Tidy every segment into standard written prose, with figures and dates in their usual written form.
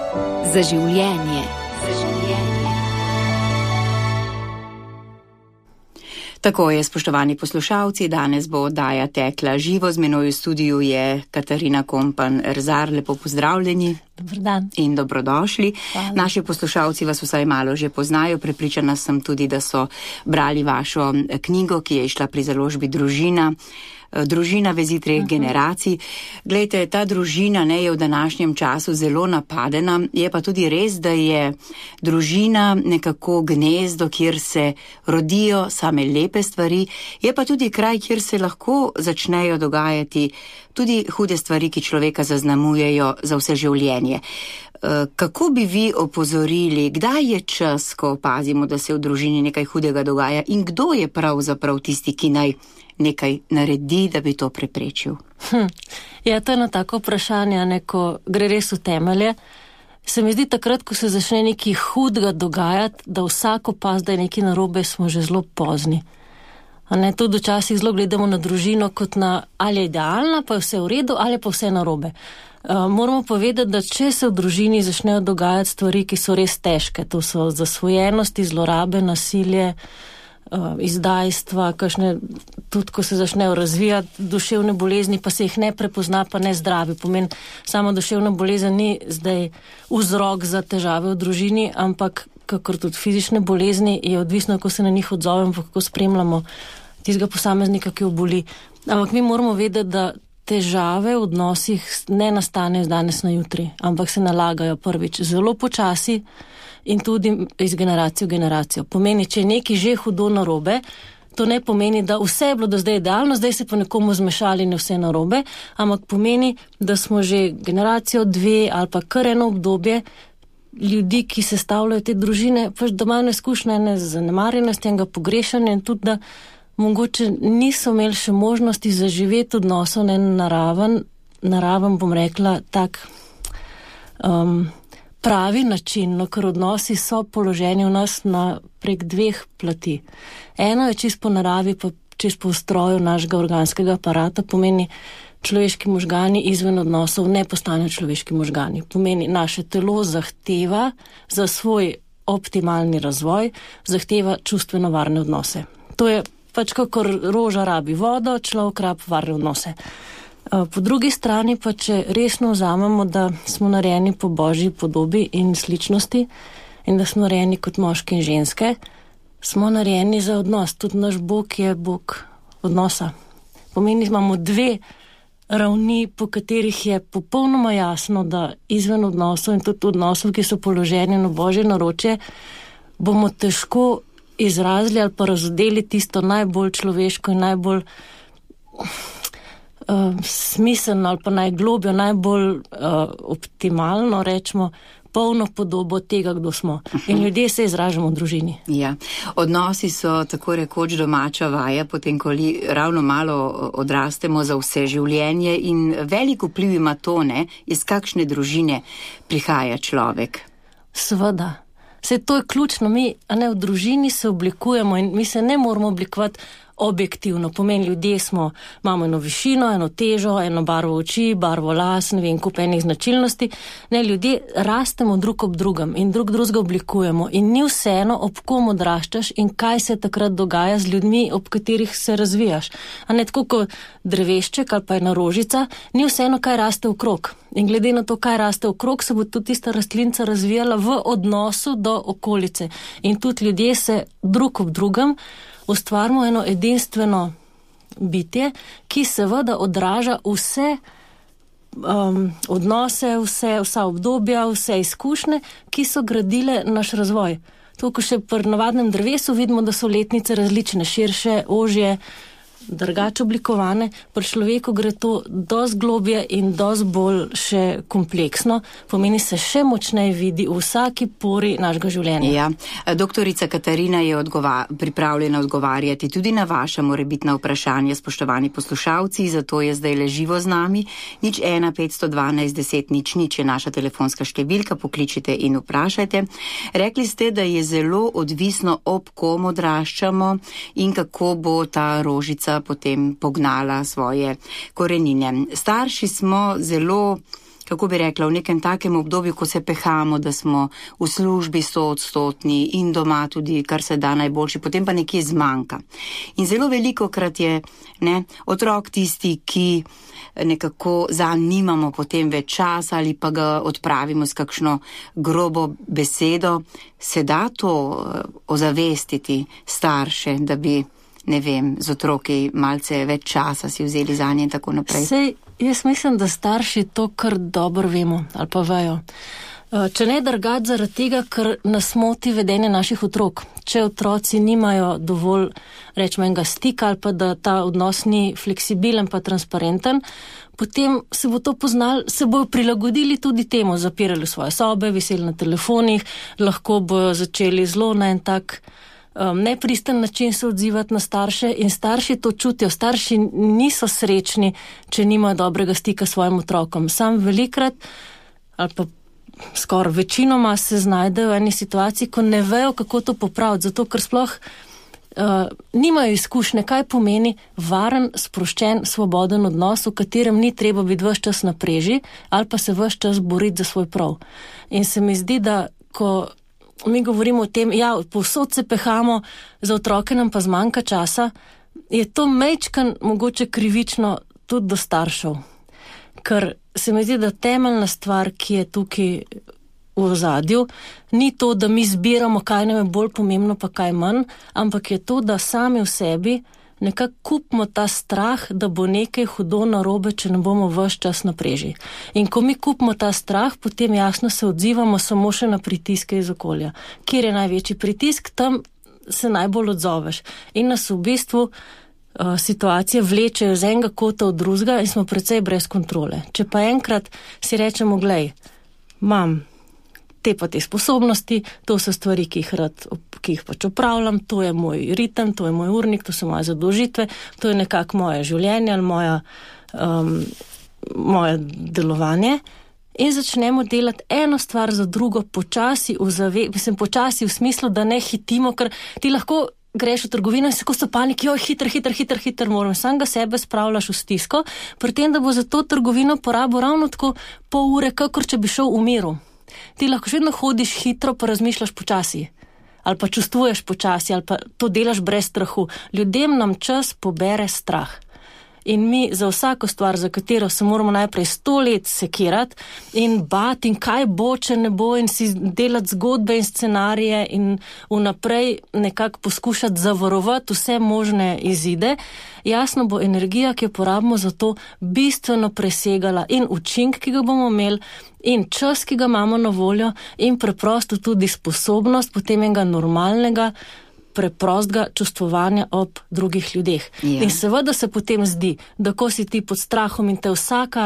Za življenje. Tako je, spoštovani poslušalci, danes bo oddaja tekla živo. Z menoj v studiu je Katarina Kompan-Erzar. Lepo pozdravljeni. Dobar dan. In dobrodošli. Hvala. Naši poslušalci vas vsaj malo že poznajo. Prepričana sem tudi, da so brali vašo knjigo, ki je išla pri založbi Družina. Družina vezi treh generacij. Glejte, ta družina je v današnjem času zelo napadena, je pa tudi res, da je družina nekako gnezdo, kjer se rodijo same lepe stvari, je pa tudi kraj, kjer se lahko začnejo dogajati tudi hude stvari, ki človeka zaznamujejo za vse življenje. Kako bi vi opozorili, kdaj je čas, ko opazimo, da se v družini nekaj hudega dogaja in kdo je pravzaprav tisti, ki naj nekaj naredi, da bi to preprečil? Ja, to je tako vprašanje, ko gre res v temelje. Se mi zdi takrat, ko se začne nekaj hudega dogajati, da vsako pas, da je nekaj narobe, smo že zelo pozni. Tudi včasih zelo gledamo na družino kot na ali je idealna, pa je vse v redu, ali pa vse narobe. Moramo povedati, da če se v družini začnejo dogajati stvari, ki so res težke, to so zasvojenosti, zlorabe, nasilje, izdajstva, kakšne, tudi ko se začnejo razvijati duševne bolezni, pa se jih ne prepozna, pa ne zdravi. Pomeni, sama duševna bolezen ni zdaj vzrok za težave v družini, ampak kakor tudi fizične bolezni, je odvisno, kako se na njih odzovemo, kako spremljamo tistega posameznika, ki oboli. Ampak mi moramo vedeti, da težave v odnosih ne nastanejo z danes na jutri, ampak se nalagajo prvič zelo počasi in tudi iz generacije v generacijo. Pomeni, če je nekaj že hudo narobe, to ne pomeni, da vse je bilo do zdaj idealno, zdaj se pa nekomu zmešali in vse narobe, ampak pomeni, da smo že generacijo, dve ali pa kar eno obdobje ljudi, ki sestavljajo te družine, pač da imajo izkušnje z zanemarjenostjo, pogrešanja in tudi, da mogoče niso imeli še možnosti zaživeti odnosov na naraven, bom rekla, tak pravi način, ker odnosi so položeni v nas prek dveh plati. Eno je čisto po naravi, pa čisto po ustroju našega organskega aparata, pomeni človeški možgani izven odnosov ne postanejo človeški možgani. Pomeni, naše telo zahteva za svoj optimalni razvoj, zahteva čustveno varne odnose. To je pač kakor roža rabi vodo, človek rabi varne odnose. Po drugi strani pa, če resno vzamemo, da smo narejeni po božji podobi in sličnosti in da smo narejeni kot moški in ženske, smo narejeni za odnos. Tudi naš Bog je Bog odnosa. Pomeni, imamo dve ravni, po katerih je popolnoma jasno, da izven odnosov in tudi odnosov, ki so položeni na božje naročje, bomo težko izrazili ali pa razodeli tisto najbolj človeško in najbolj smiselno ali pa najglobjo, najbolj optimalno, rečemo, polno podobo tega, kdo smo. In ljudje se izražamo v družini. Ja. Odnosi so tako rekoč domača vaja, potem ko ravno malo odrastemo za vse življenje in veliko vpliv ima to, iz kakšne družine prihaja človek. Seveda. Vse to je ključno. Mi v družini se oblikujemo in mi se ne moramo oblikovati objektivno. Pomeni, ljudje imamo eno višino, eno težo, eno barvo oči, barvo las, ne vem, kup enih značilnosti. Ljudje rastemo drug ob drugem in drugega oblikujemo. In ni vseeno, ob kom odraščaš in kaj se takrat dogaja z ljudmi, ob katerih se razvijaš. Tako kot drevešček ali pa ena rožica, ni vseeno, kaj raste okrog. In glede na to, kaj raste okrog, se bo tudi tista rastlinca razvijala v odnosu do okolice. In tudi ljudje se drug ob drugem ustvarimo eno edinstveno bitje, ki seveda odraža vse odnose, vsa obdobja, vse izkušnje, ki so gradile naš razvoj. To, ko še pri navadnem drevesu vidimo, da so letnice različne, širše, ožje, drugače oblikovane, pri človeku gre to dosti globje in dosti bolj še kompleksno, pomeni se še močneje vidi v vsaki pori našega življenja. Ja. Doktorica Katarina je pripravljena odgovarjati tudi na vaša morebitna vprašanja, spoštovani poslušalci, zato je zdaj živo z nami. 01 512 10 00 je naša telefonska številka, pokličite in vprašajte. Rekli ste, da je zelo odvisno, ob kom odraščamo in kako bo ta rožica potem pognala svoje korenine. Starši smo zelo, kako bi rekla, v nekem takem obdobju, ko se pehamo, da smo v službi 100% in doma tudi, kar se da najboljši, potem pa nekje zmanjka. In zelo velikokrat je otrok tisti, ki nekako zanj nimamo potem več časa ali pa ga odpravimo s kakšno grobo besedo. Se da to ozavestiti starše, da bi, z otroki malce več časa si vzeli zanje in tako naprej? Sej, jaz mislim, da starši to kar dobro vemo ali pa vejo. Če ne drgati zaradi tega, ker nas moti vedenje naših otrok. Če otroci nimajo dovolj, rečemo, enega stika ali pa da ta odnos ni fleksibilen pa transparenten, potem se bo to poznali, se bojo prilagodili tudi temu, zapirali svoje sobe, viseli na telefonih, lahko bojo začeli zelo na en tak nepristen način se odzivati na starše in starši to čutijo. Starši niso srečni, če nimajo dobrega stika s svojim otrokom. Sam velikrat ali pa skoraj večinoma se znajdejo v eni situaciji, ko ne vejo, kako to popraviti, zato ker sploh nimajo izkušnje, kaj pomeni varen, sproščen, svoboden odnos, v katerem ni treba biti ves čas na preži ali pa se ves čas boriti za svoj prav. In se mi zdi, da ko mi govorimo o tem, povsod se pehamo, za otroke nam pa zmanjka časa, je to majčkan mogoče krivično tudi do staršev. Ker se mi zdi, da temeljna stvar, ki je tukaj v ozadju, ni to, da mi zbiramo, kaj nam je bolj pomembno, pa kaj manj, ampak je to, da sami v sebi nekako kupimo ta strah, da bo nekaj hudo narobe, če ne bomo ves čas na preži. In ko mi kupimo ta strah, potem jasno se odzivamo samo še na pritiske iz okolja. Kjer je največji pritisk, tam se najbolj odzoveš. In nas v bistvu situacije vlečejo z enega kota v drugega in smo precej brez kontrole. Če pa enkrat si rečemo, glej, imam te pa te sposobnosti, to so stvari, ki jih pač opravljam, to je moj ritem, to je moj urnik, to so moje zadolžitve, to je nekako moje življenje ali moje delovanje. In začnemo delati eno stvar za drugo počasi, počasi v smislu, da ne hitimo, ker ti lahko greš v trgovino in se ko so paniki, hiter, moram, sam ga sebe spravljaš v stisko, pri tem, da bo za to trgovino porabil ravno tako pol ure, kakor če bi šel v miru. Ti lahko še vedno hodiš hitro, pa razmišljaš počasi. Ali pa čustvuješ počasi, ali pa to delaš brez strahu. Ljudem nam čas pobere strah. In mi za vsako stvar, za katero se moramo najprej 100 let sekirati in bati in kaj bo, če ne bo, in si delati zgodbe in scenarije in vnaprej nekako poskušati zavarovati vse možne izide, jasno bo energija, ki jo porabimo za to, bistveno presegala in učink, ki ga bomo imeli, in čas, ki ga imamo na voljo, in preprosto tudi sposobnost potem enega normalnega, preprostega čustvovanja ob drugih ljudeh. Yeah. In seveda se potem zdi, da ko si ti pod strahom in te vsaka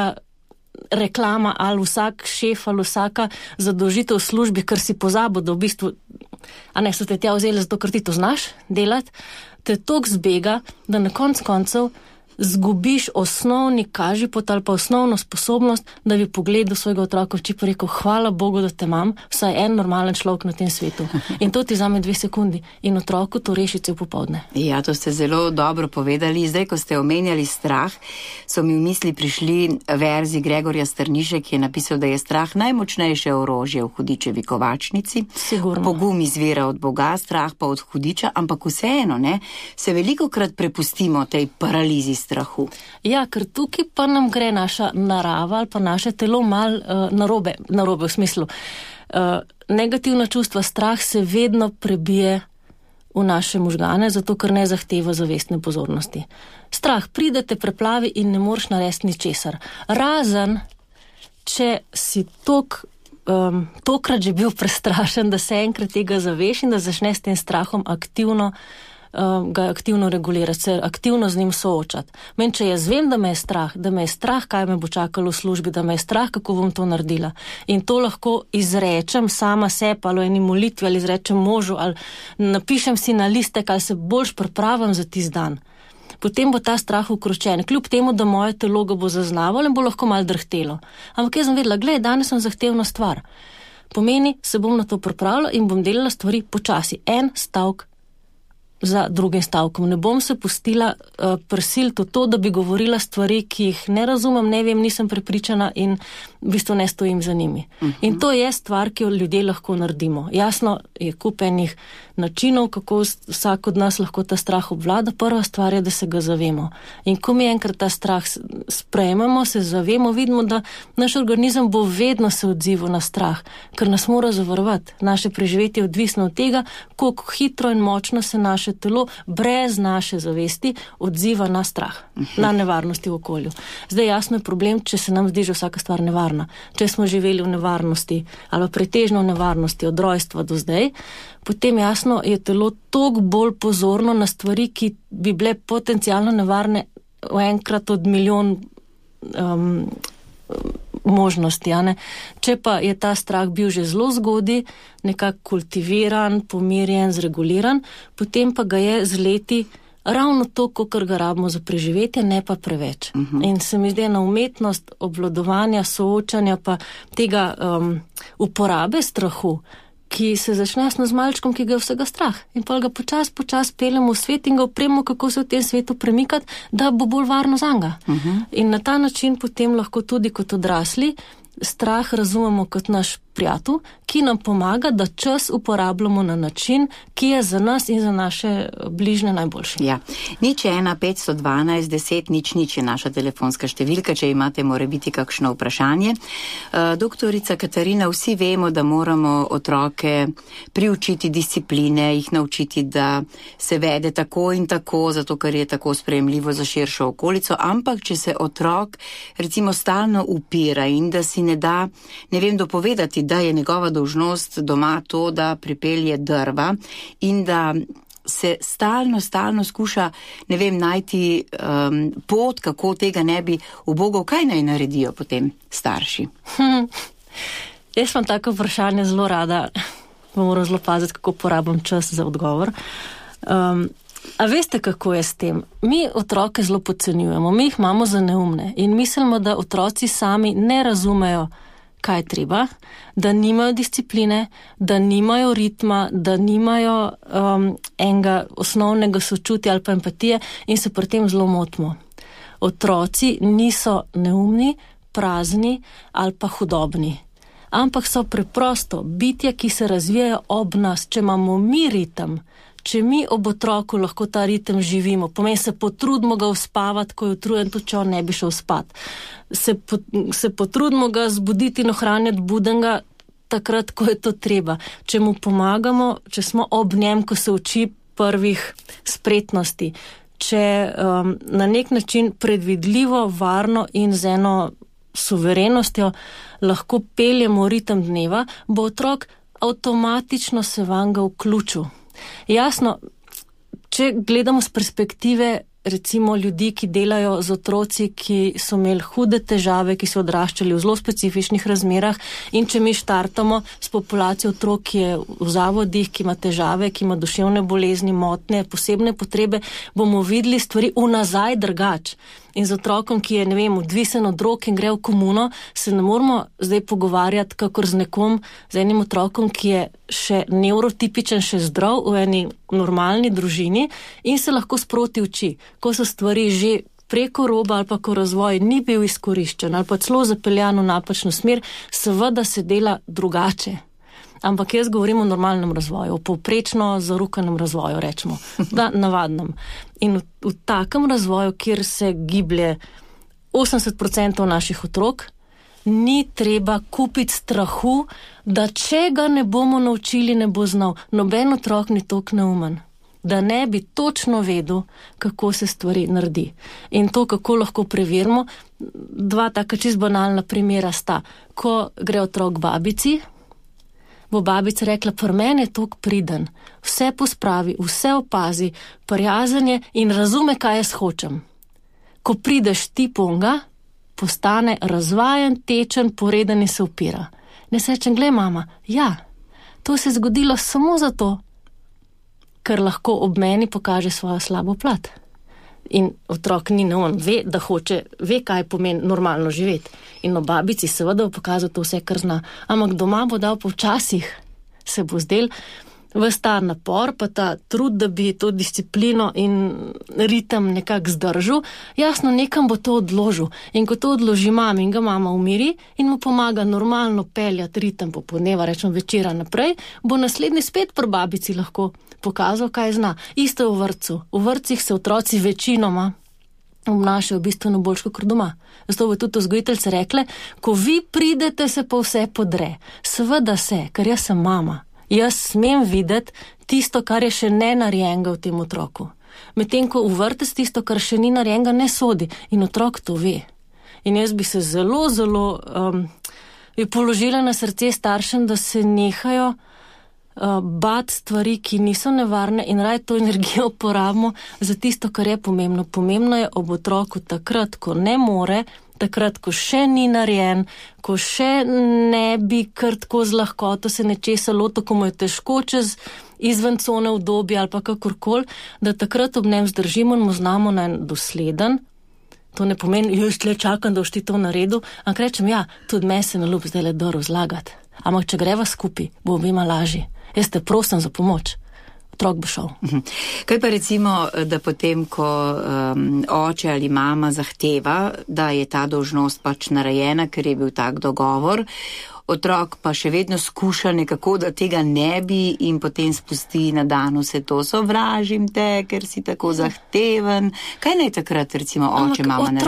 reklama ali vsak šef ali vsaka zadolžitev v službi, ker si pozabil, da v bistvu, so te tja vzeli zato, ker ti to znaš delati, te toliko zbega, da na koncev zgubiš osnovni kažipot ali pa osnovno sposobnost, da bi pogledal svojega otroka v oči pa rekel, hvala Bogu, da te imam, vsaj en normalen človek na tem svetu. In to ti vzame 2 sekundi in otroku to reši cel popoldne. Ja, to ste zelo dobro povedali. Zdaj, ko ste omenjali strah, so mi v misli prišli verzi Gregorja Strniše, ki je napisal, da je strah najmočnejše orožje v hudičevi kovačnici. Sigurno. Pogum izvira od Boga, strah pa od hudiča, ampak vseeno, se velikokrat prepustimo tej paralizi strahu. Ja, ker tukaj pa nam gre naša narava ali pa naše telo mal narobe v smislu. Negativna čustva, strah se vedno prebije v naše možgane, zato ker ne zahteva zavestne pozornosti. Strah pride, te preplavi in ne moreš narediti ničesar. Razen, če si tokrat že bil prestrašen, da se enkrat tega zaveš in da začneš s tem strahom ga aktivno regulirati, se aktivno z njim soočati. Če jaz vem, da me je strah, kaj me bo čakalo v službi, da me je strah, kako bom to naredila. In to lahko izrečem sama sebi ali v eni molitvi, ali izrečem možu, ali napišem si na listek, ali se boljš pripravim za tisti dan. Potem bo ta strah ukročen, kljub temu, da moje telo ga bo zaznavalo in bo lahko malo drhtelo. Ampak jaz sem vedela, danes sem zahtevna stvar. Pomeni, se bom na to pripravila in bom delala stvari počasi. En stavek za drugim stavkom. Ne bom se pustila prisiliti v to, da bi govorila stvari, ki jih ne razumem, ne vem, nisem prepričana in v bistvu ne stojim za njimi. In to je stvar, ki jo ljudje lahko naredimo. Jasno, je kup enih načinov, kako vsak od nas lahko ta strah obvlada. Prva stvar je, da se ga zavemo. In ko mi enkrat ta strah sprejmemo, se zavemo, vidimo, da naš organizem bo vedno se odzival na strah, ker nas mora zavarovati. Naše preživetje je odvisno od tega, koliko hitro in močno se naše telo brez naše zavesti odziva na strah, na nevarnosti v okolju. Zdaj jasno je problem, če se nam zdi že vsaka stvar nevarna. Če smo živeli v nevarnosti ali pretežno v nevarnosti od rojstva do zdaj, potem jasno je telo toliko bolj pozorno na stvari, ki bi bile potencialno nevarne enkrat od milijon možnosti. Če pa je ta strah bil že zelo zgodaj, nekako kultiviran, pomirjen, zreguliran, potem pa ga je z leti ravno to, kar ga rabimo za preživetje, ne pa preveč. In se mi zdi ena umetnost obvladovanja, soočanja pa tega uporabe strahu, ki se začne jasno z malčkom, ki ga je vsega strah. In pa ga počas peljemo v svet in ga opremo, kako se v tem svetu premikati, da bo bolj varno zanga. In na ta način potem lahko tudi kot odrasli strah razumemo kot naš prijatelj, ki nam pomaga, da čas uporabljamo na način, ki je za nas in za naše bližnje najboljši. Ja. 01 512 10 0 je naša telefonska številka, če imate morebiti kakšno vprašanje. Doktorica Katarina, vsi vemo, da moramo otroke priučiti discipline, jih naučiti, da se vede tako in tako, zato ker je tako sprejemljivo za širšo okolico, ampak če se otrok recimo stalno upira in da si ne da, ne vem, dopovedati, da je njegova dolžnost doma to, da pripelje drva in da se stalno skuša, ne vem, najti pot, kako tega ne bi ubogal, kaj naj naredijo potem starši? Jaz imam tako vprašanje zelo rada, moram zelo paziti, kako porabim čas za odgovor. A veste, kako je s tem? Mi otroke zelo podcenjujemo, mi jih imamo za neumne in mislimo, da otroci sami ne razumejo, kaj je treba, da nimajo discipline, da nimajo ritma, da nimajo enega osnovnega sočutja ali pa empatije in se pri tem zelo motimo. Otroci niso neumni, prazni ali pa hudobni, ampak so preprosto bitja, ki se razvijajo ob nas. Če imamo mi ritem, če mi ob otroku lahko ta ritem živimo, pomeni se potrudimo ga uspavati, ko je utrujen, tudi če on ne bi šel spat. Se potrudimo ga zbuditi in ohranjati budenga takrat, ko je to treba. Če mu pomagamo, če smo ob njem, ko se uči prvih spretnosti, če na nek način predvidljivo, varno in z eno suverenostjo lahko peljemo ritem dneva, bo otrok avtomatično se vanga vključil. Jasno, če gledamo z perspektive recimo ljudi, ki delajo z otroci, ki so imeli hude težave, ki so odraščali v zelo specifičnih razmerah in če mi štartamo s populacijo otrok, ki je v zavodih, ki ima težave, ki ima duševne bolezni, motnje, posebne potrebe, bomo videli stvari vnazaj drugače. In z otrokom, ki je, ne vem, odvisen od drog in gre v komuno, se ne moramo zdaj pogovarjati kakor z nekom, z enim otrokom, ki je še nevrotipičen, še zdrav v eni normalni družini in se lahko sproti uči. Ko so stvari že preko roba ali pa ko razvoj ni bil izkoriščen ali pa celo zapeljan v napačno smer, seveda se dela drugače. Ampak jaz govorim o normalnem razvoju, o povprečno zarukanem razvoju, rečemo, da navadnem. In v takem razvoju, kjer se giblje 80% naših otrok, ni treba kupiti strahu, da če ga ne bomo naučili, ne bo znal. Noben otrok ni toliko neumen, da ne bi točno vedel, kako se stvari naredi. In to, kako lahko preverimo, dva taka čisto banalna primera sta. Ko gre otrok babici, bo babica rekla, pri meni je toliko priden, vse pospravi, vse opazi, prijazen je in razume, kaj jaz hočem. Ko prideš ti ponga, postane razvajen, tečen, poreden in se upira. Ne se rečem, glej mama, ja, to se je zgodilo samo zato, ker lahko ob meni pokaže svojo slabo plat. In otrok ni neumen, ve, kaj pomeni normalno živeti. In o babici seveda bo pokazal to vse, kar zna. Ampak doma bo dal počasih, se bo zdel, ves ta napor, pa ta trud, da bi to disciplino in ritem nekako zdržal, jasno, nekam bo to odložil. In ko to odloži mama in ga mama umiri in mu pomaga normalno peljati ritem popoldneva, rečemo večera naprej, bo naslednji spet pri babici lahko pokazal, kaj zna. Isto v vrtcu. V vrtcih se otroci večinoma obnašajo bistveno bolj kot doma. Zato bo tudi vzgojiteljice rekle, ko vi pridete, se pa vse podre. Seveda se, ker jaz sem mama. Jaz smem videti tisto, kar je še ne narejenega v tem otroku. Medtem ko v vrtec tisto, kar še ni narejenega, ne sodi. In otrok to ve. In jaz bi se zelo, zelo bi položila na srce staršem, da se nehajo bati stvari, ki niso nevarne in raje to energijo porabimo za tisto, kar je pomembno. Pomembno je ob otroku takrat, ko ne more, takrat, ko še ni narejen, ko še ne bi kar tako z lahkoto se nečesa lotil, ko mu je težko čez izven cone obdobje ali pa kakorkoli, da takrat ob njem zdržimo in mu znamo na en dosleden. To ne pomeni, jaz tle čakam, da boš ti to naredil, ampak rečem, ja, tudi meni se ne ljubi zdaj le dobro razlagati. Ampak če greva skupaj, bo obima lažje. Jaz te prosim za pomoč. Otrok bo šel. Kaj pa recimo, da potem, ko oče ali mama zahteva, da je ta dolžnost pač narejena, ker je bil tak dogovor, otrok pa še vedno skuša nekako, da tega ne bi in potem spusti na dan vse to, sovražim te, ker si tako zahteven. Kaj naj takrat recimo oče, mama naredi?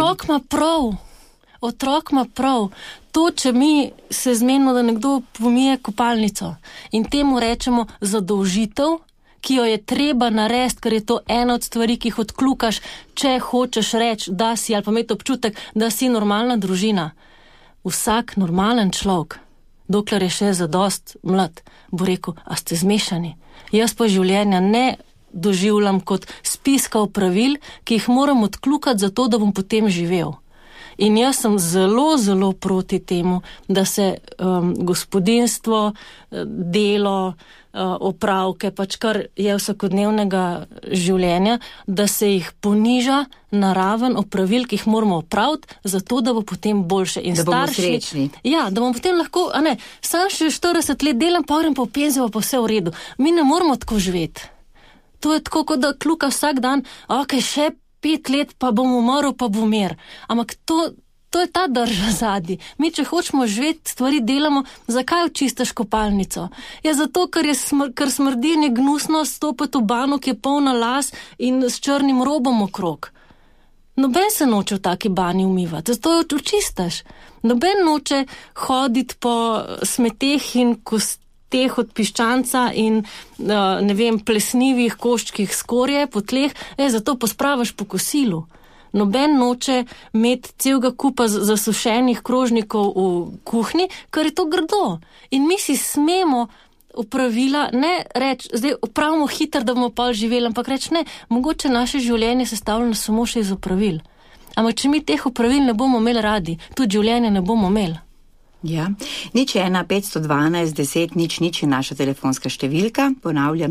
Otrok ima prav. To, če mi se zmenimo, da nekdo pomije kopalnico in temu rečemo zadolžitev, ki jo je treba narediti, ker je to ena od stvari, ki jih odklukaš, če hočeš reči, da si ali pa imeti občutek, da si normalna družina. Vsak normalen človek, dokler je še zadost mlad, bo rekel, a ste zmešani. Jaz pa življenja ne doživljam kot spiska opravil, ki jih moram odklukati zato, da bom potem živel. In jaz sem zelo, zelo proti temu, da se gospodinjstvo, delo, opravke, pač kar je vsakodnevnega življenja, da se jih poniža na raven opravil, ki jih moramo opraviti, zato da bo potem boljše. In da bomo srečni. Ja, da bomo potem lahko, sam še 40 let delam, pa grem pa v penzijo, pa vse v redu. Mi ne moramo tako živeti. To je tako, kot da kluka vsak dan, še 5 let, pa bom umrl, pa bom mir. Ampak to je ta drža zadnji. Mi, če hočemo živeti, stvari delamo, zakaj očistaš kopalnico? Ja, zato, ker smrdi gnusno stopiti v bano, ki je polna las in s črnim robom okrog. Noben se noče v taki bani umivati, zato jo očistaš. Noben noče hoditi po smeteh in teh od piščanca in, plesnivih koščkih skorje po tleh, zato pospravaš po kosilu. Noben noče imeti celega kupa zasušenih krožnikov v kuhinji, ker je to grdo. In mi si smemo opravila, ne reči, zdaj opravimo hitro, da bomo pa živeli, ampak reči ne, mogoče naše življenje sestavljeno samo še iz opravil. Ampak če mi teh opravil ne bomo imeli radi, tudi življenje ne bomo imeli. Ja, 015121000 je naša telefonska številka, ponavljam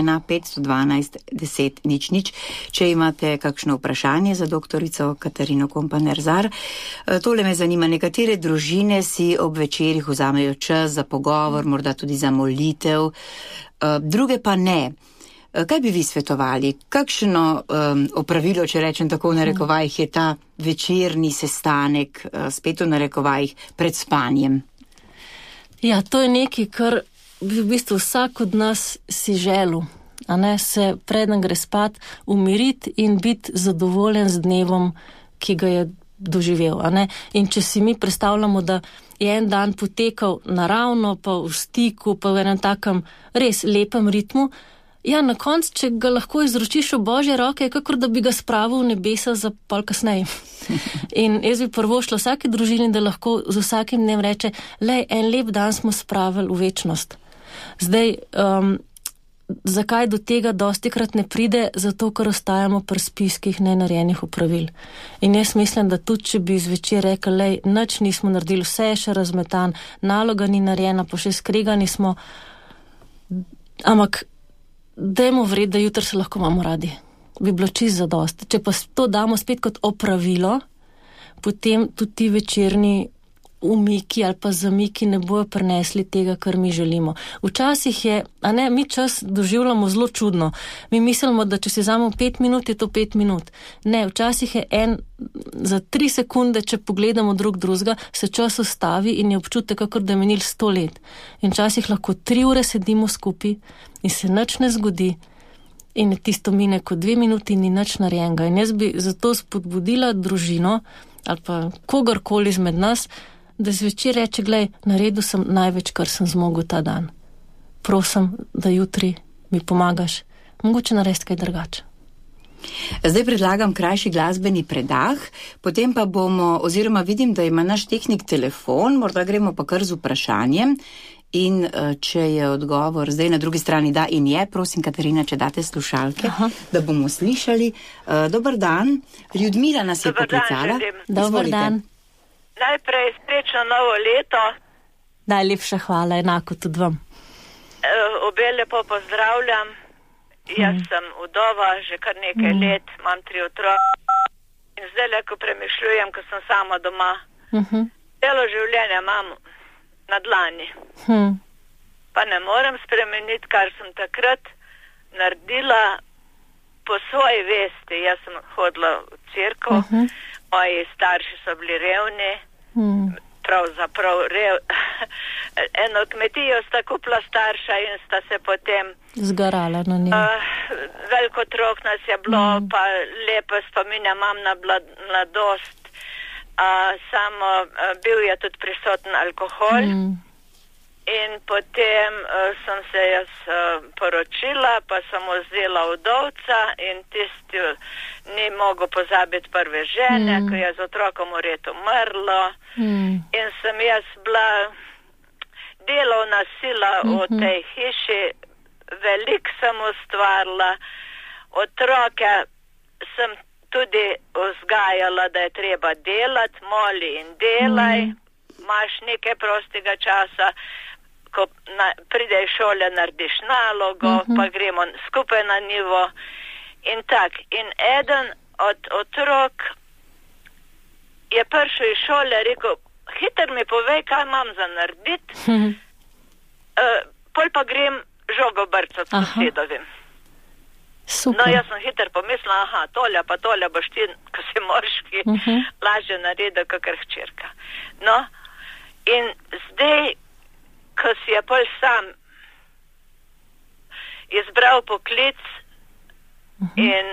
015121000, če imate kakšno vprašanje za doktorico Katarino Kompaner-Zar. Tole me zanima, nekatere družine si ob večerih vzamejo čas za pogovor, morda tudi za molitev, druge pa ne. Kaj bi vi svetovali? Kakšno opravilo, če rečem tako v narekovajih, je ta večerni sestanek, spet v narekovajih, pred spanjem? Ja, to je nekaj, kar bi v bistvu vsak od nas si želel, se preden gre spat, umiriti in biti zadovoljen z dnevom, ki ga je doživel. In če si mi predstavljamo, da je en dan potekal naravno, pa v stiku, pa v enem takem res lepem ritmu, ja, na koncu, če ga lahko izročiš v Božje roke, je kakor da bi ga spravil v nebesa za pol kasneje. In jaz bi prvošla vsaki družini, da lahko z vsakim dnem reče, en lep dan smo spravili v večnost. Zdaj, zakaj do tega dostikrat ne pride? Zato, ker ostajamo pri spiskih nenarejenih opravil. In jaz mislim, da tudi, če bi zvečer rekel, nič nismo naredili, vse je še razmetan, naloga ni narejena, pa še skregani smo, ampak dajmo vred, da jutri se lahko imamo radi. Bi bilo čisto zadosti. Če pa to damo spet kot opravilo, potem tudi ti večerni umiki ali pa zamiki ne bojo prinesli tega, kar mi želimo. Včasih je, mi čas doživljamo zelo čudno. Mi mislimo, da če si vzamemo 5 minut, je to 5 minut. Ne, včasih je za 3 sekunde, če pogledamo drugega, se čas ustavi in je občutek, kakor da je minil 100 let. In včasih lahko 3 ure sedimo skupaj in se nič ne zgodi. In tisto mine kot 2 minuti ni nič narejenega. In jaz bi zato spodbudila družino ali pa kogarkoli izmed nas, da zvečer reče, glej, naredil sem največ, kar sem zmogel ta dan. Prosim, da jutri mi pomagaš. Mogoče narediti kaj drugače. Zdaj predlagam krajši glasbeni predah, potem pa bomo, oziroma vidim, da ima naš tehnik telefon, morda gremo pa kar z vprašanjem. In če je odgovor zdaj na drugi strani da in je, prosim, Katarina, če date slušalke, da bomo slišali. Dober dan, Ljudmila nas je poklicala. Dober dan. Najprej srečno novo leto. Najlepša hvala, enako tudi vam. Obe lepo pozdravljam. Jaz sem vdova že kar nekaj let, imam 3 otroke. In zdaj, ko premišljujem, ko sem sama doma, celo življenje imam na dlani. Pa ne morem spremeniti, kar sem takrat naredila po svoji vesti. Jaz sem hodila v cerkev, moji starši so bili revni, pravzaprav eno kmetijo sta kupila starša in sta se potem zgarala na njej. Veliko otrok nas je bilo, pa lepe spomine imam na mladost. Samo bil je tudi prisoten alkohol in potem sem se jaz poročila, pa sem vzela vdovca in tisti ni mogel pozabiti prve žene, ko je z otrokom umrlo in sem jaz bila delovna sila v tej hiši, veliko sem ustvarila, otroke sem tudi vzgajala, da je treba delati, moli in delaj, imaš nekaj prostega časa, ko pride iz šole, narediš nalogo, pa gremo skupaj na nivo in tak. In eden od otrok je prišel iz šole, rekel, hiter mi povej, kaj imam za narediti, pol pa grem žogo brcati s sosedovim. Super. No, jaz sem hiter pomislila, tolja boš ti, ko si moški, lažje naredil, kakor hčerka. No, in zdaj, ko si je pol sam izbral poklic in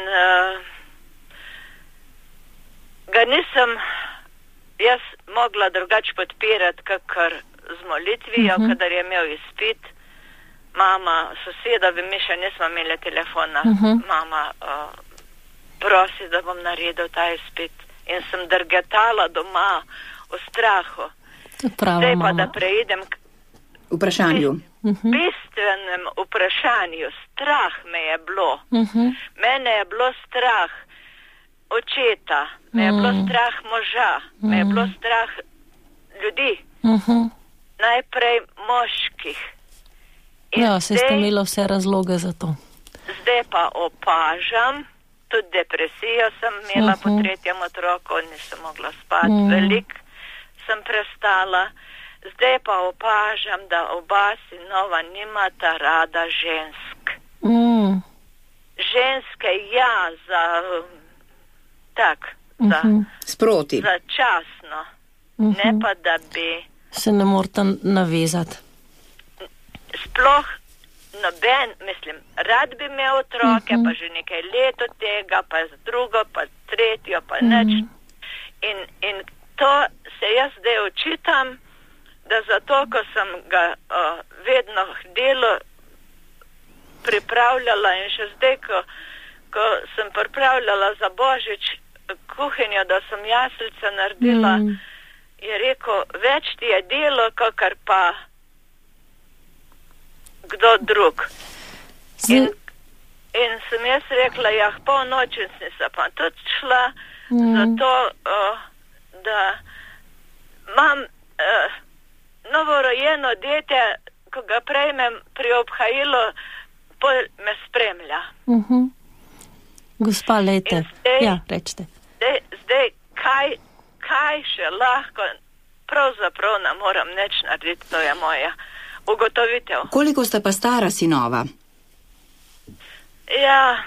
ga nisem jaz mogla drugače podpirati, kakor z molitvijo, kadar je imel izpit. Mama, soseda, mi še nismo imeli telefona. Mama prosi, da bom naredil ta izpit. In sem drgetala doma v strahu. Zdaj pa, da preidem k vprašanju. Bistvenem vprašanju. Strah me je bilo. Mene je bilo strah očeta. Me je bilo strah moža. Me je bilo strah ljudi. Najprej moških. Ja, se ste imeli vse razloge za to. Zdaj pa opažam, tudi depresijo sem imela po 3. otroku, nisem mogla spati, veliko sem prestala. Zdaj pa opažam, da oba sinova nimata rada žensk. Ženske sproti. Začasno, ne pa da bi se ne morata navezati. Sploh noben, mislim, rad bi imel otroke, pa že nekaj let od tega, pa z drugo, pa tretjo, pa nič. In to se jaz zdaj očitam, da zato, ko sem ga vedno delo pripravljala in še zdaj, ko sem pripravljala za Božič kuhinjo, da sem jaslice naredila, je rekel, več ti je delo, kakor pa kdo drug. In sem jaz rekla, polnoči sem se pa tudi šla, zato, da imam novorojeno dete, ko ga prejmem pri obhajilu, pol me spremlja. Gospa, lejte, ja, rečete. Zdaj, kaj še lahko pravzaprav ne moram nič narediti, to je moja ugotovitev. Koliko sta pa stara sinova? Ja,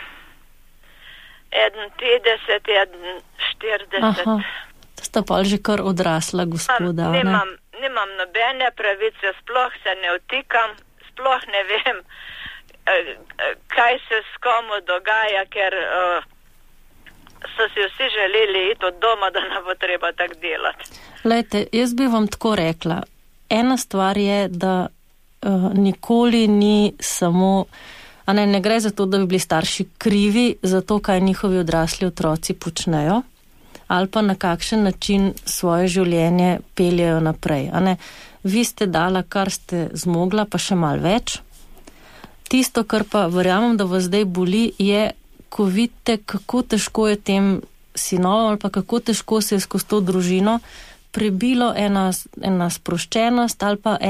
51, 40. Aha, sta pa že kar odrasla gospoda. Nimam nobene pravice, sploh se ne vtikam, sploh ne vem, kaj se s komu dogaja, ker so si vsi želeli iti od doma, da ne bo treba tak delati. Lejte, jaz bi vam tako rekla. Ena stvar je, da nikoli ni samo, ne gre za to, da bi bili starši krivi za to, kaj njihovi odrasli otroci počnejo, ali pa na kakšen način svoje življenje peljejo naprej. Vi ste dala, kar ste zmogla, pa še malo več. Tisto, kar pa verjamem, da vas zdaj boli, je, ko vidite, kako težko je tem sinovom ali pa kako težko se je skozi to družino prebilo ena sproščenost ali pa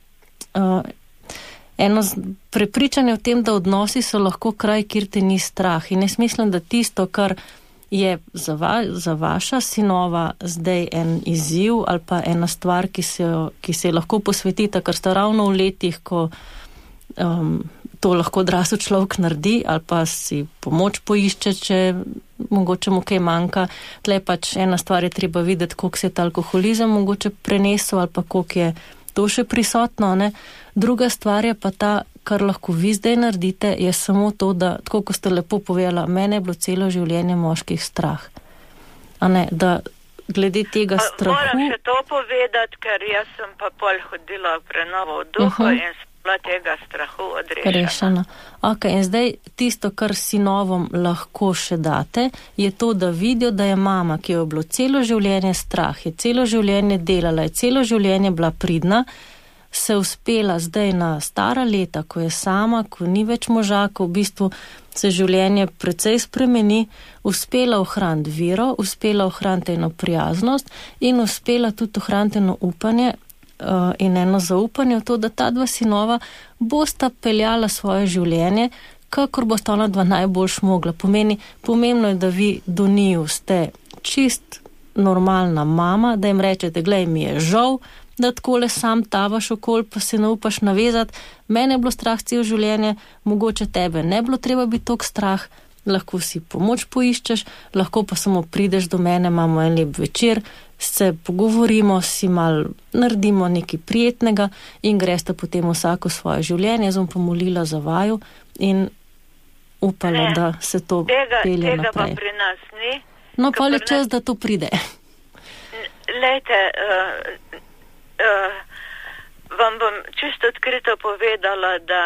eno prepričanje o tem, da odnosi so lahko kraj, kjer te ni strah. In jaz mislim, da tisto, kar je za vaša sinova zdaj en izziv ali pa ena stvar, ki se lahko posvetita, ker sta ravno v letih, ko to lahko odrasel človek naredi ali pa si pomoč poišče, če mogoče mu kaj manjka. Tle pač ena stvar je treba videti, koliko se je ta alkoholizem mogoče prenesel ali pa koliko je to še prisotno. Druga stvar je pa ta, kar lahko vi zdaj naredite, je samo to, da, tako ko ste lepo povedala, mene je bilo celo življenje moških strah. Da glede tega strahu... Moram še to povedati, ker jaz sem pa pol hodila v prenovo v duhu in tega strahu odrešena. Ok, in zdaj tisto, kar sinovom lahko še date, je to, da vidijo, da je mama, ki jo je bilo celo življenje strah, je celo življenje delala, je celo življenje bila pridna, se uspela zdaj na stara leta, ko je sama, ko ni več moža, ko v bistvu se življenje precej spremeni, uspela ohraniti vero, uspela ohraniti eno prijaznost in uspela tudi ohraniti eno upanje in eno zaupanje v to, da ta dva sinova bosta peljala svoje življenje, kakor bosta ona dva najboljš mogla. Pomembno je, da vi do njiju ste čist normalna mama, da jim rečete, glej, mi je žal, da takole sam tavaš okol, pa se ne upaš navezati. Mene je bilo strah celo življenje, mogoče tebe ne bilo treba biti toliko strah, lahko si pomoč poiščeš, lahko pa samo prideš do mene, imamo en lep večer, se pogovorimo, si mal naredimo nekaj prijetnega in greste potem vsako svoje življenje. Jaz bom pa molila za vaju in upala, da se to pelje naprej. Tega pa pri nas ni. No, pa je čas, da to pride. Lejte, vam bom čisto odkrito povedala, da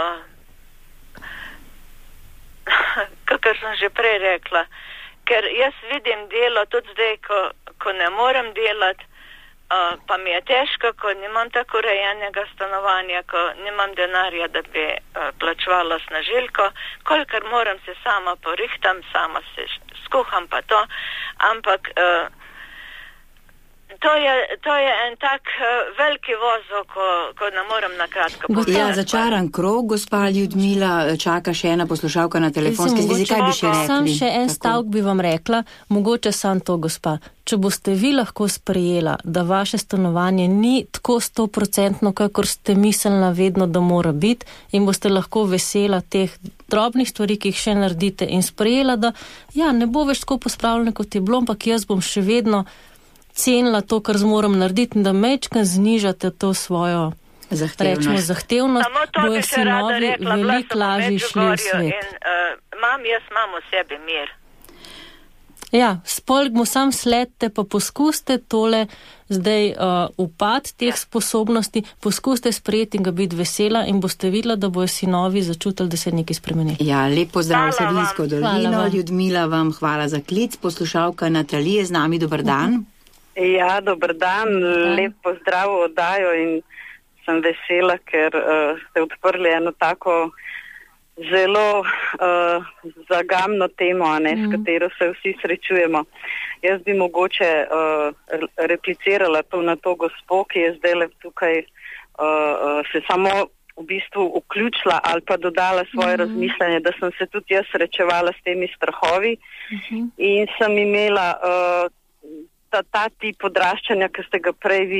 kakor sem že prej rekla, ker jaz vidim delo tudi zdaj, ko ne morem delati, pa mi je težko, ko nimam tako urejenega stanovanja, ko nimam denarja, da bi plačevala snažilko, kolikor moram se sama porihtam, sama se skuham pa to, ampak to je en tak veliki vozo, ko ne morem na kratko povedati. Ja, začaran krog, gospa Ljudmila, čaka še ena poslušalka na telefonski zvezi. Kaj bi še rekli? Sam še en stavek bi vam rekla, mogoče sam to, gospa. Če boste vi lahko sprejela, da vaše stanovanje ni tako 100%, kakor ste mislila vedno, da mora biti, in boste lahko vesela teh drobnih stvari, ki jih še naredite, in sprejela, da ja, ne bo več tako pospravljeno, kot je bilo, ampak jaz bom še vedno cenila to, kar zmoram narediti, in da mečkaj znižate to svojo zahtevnost, bojo sinovi veliko lažje šli v svet. Jaz imam v sebi mir. Ja, spolk mu sam sledite, pa poskuste tole zdaj upad teh sposobnosti, poskuste sprejeti in ga biti vesela in boste videla, da bojo sinovi začutili, da se je nekaj spremenilo. Ja, lep pozdrav v Savinjsko dolino. Ljudmila, vam hvala za klic. Poslušalka Natalija z nami, dober dan. Ja, dober dan, lep pozdrav v oddajo in sem vesela, ker ste odprli eno tako zelo zagamno temo, s katero se vsi srečujemo. Jaz bi mogoče replicirala na to gospo, ki je zdaj tukaj se samo v bistvu vključila ali pa dodala svoje razmišljanje, da sem se tudi jaz srečevala s temi strahovi in sem imela ta tip odraščanja, ki ste ga prej vi,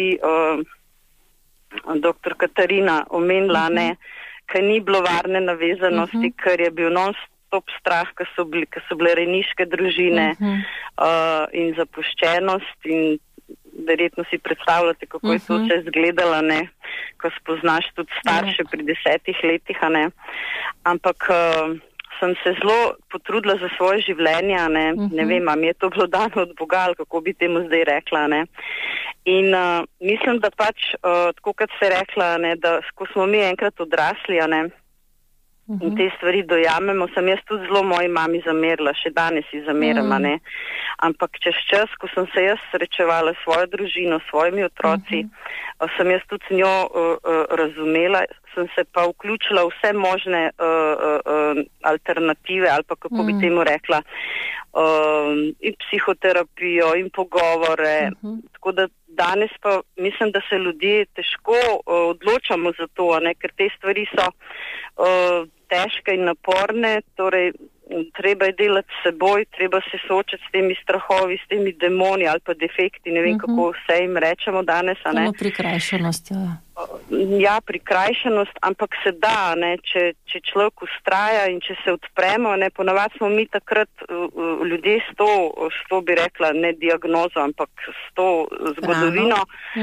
dr. Katarina, omenila, ker ni bilo varne navezanosti, ker je bil non-stop strah, ker so bile rejniške družine in zapuščenost in verjetno si predstavljate, kako je to vse izgledalo, ko spoznaš tudi starše pri 10 letih, ampak sem se zelo potrudila za svoje življenje, ne vem, mi je to bilo dano od Boga, kako bi temu zdaj rekla, in mislim, da pač, tako kot ste rekla, da ko smo mi enkrat odrasli, in te stvari dojamemo, sem jaz tudi zelo moji mami zamerila, še danes si zameram, ampak čez čas, ko sem se jaz srečevala s svojo družino, s svojimi otroci, sem jaz tudi z njo razumela, sem se pa vključila vse možne alternative, ali pa kako bi temu rekla, in psihoterapijo, in pogovore, tako da danes pa mislim, da se ljudje težko odločamo za to, ker te stvari so težke in naporne, torej treba je delati s seboj, treba se soočati s temi strahovi, s temi demoni ali pa defekti, ne vem kako vse jim rečemo danes. Samo prikrajšanost, Ja, prikrajšanost, ampak se da, če človek ustraja in če se odpremo, ponavadi smo mi takrat ljudje s to bi rekla, ne diagnozo, ampak s to zgodovino,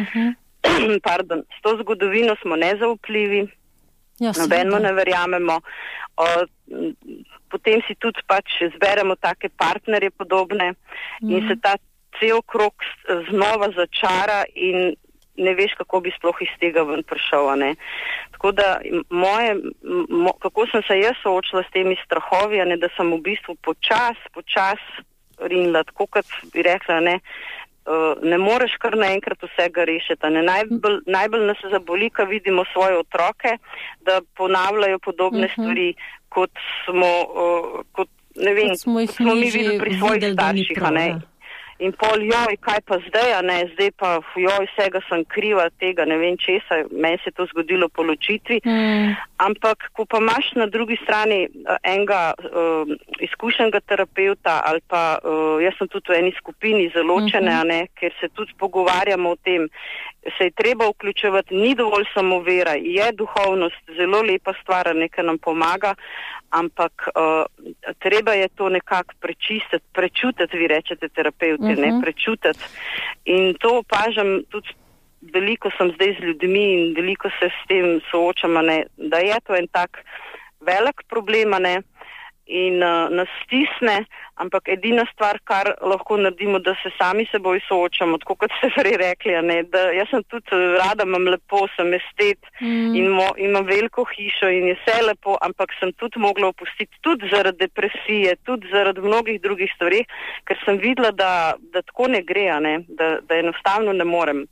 s to zgodovino smo nezaupljivi, nobenemu ne verjamemo, potem si tudi pač zberemo take partnerje podobne in se ta cel krog znova začara in ne veš, kako bi sploh iz tega ven prišel, Tako da kako sem se jaz soočila s temi strahovi, da sem v bistvu počas rinila, tako kot bi rekla, ne moreš kar naenkrat vsega rešiti. Najbolj nas zaboli, ko vidimo svoje otroke, da ponavljajo podobne stvari, kot smo mi videli pri svojih starših, In pol, kaj pa zdaj, zdaj pa, vsega sem kriva tega, ne vem česa, meni se je to zgodilo po ločitvi, ampak ko pa imaš na drugi strani enega izkušenega terapeuta ali pa, jaz sem tudi v eni skupini zaločene, ker se tudi pogovarjamo o tem, se je treba vključevati, ni dovolj samo vera, je duhovnost zelo lepa stvar, nekaj nam pomaga, ampak treba je to nekako prečistiti, prečutiti, vi rečete terapeuti, prečutiti. In to opažam tudi veliko sem zdaj z ljudmi in veliko se s tem soočam, da je to en tak velik problem, in nas stisne, ampak edina stvar, kar lahko naredimo, da se sami seboj soočamo, tako kot ste prej rekli, da jaz sem tudi rada, imam lepo, sem estet in imam veliko hišo in je vse lepo, ampak sem tudi mogla opustiti tudi zaradi depresije, tudi zaradi mnogih drugih stvari, ker sem videla, da tako ne gre, da enostavno ne morem.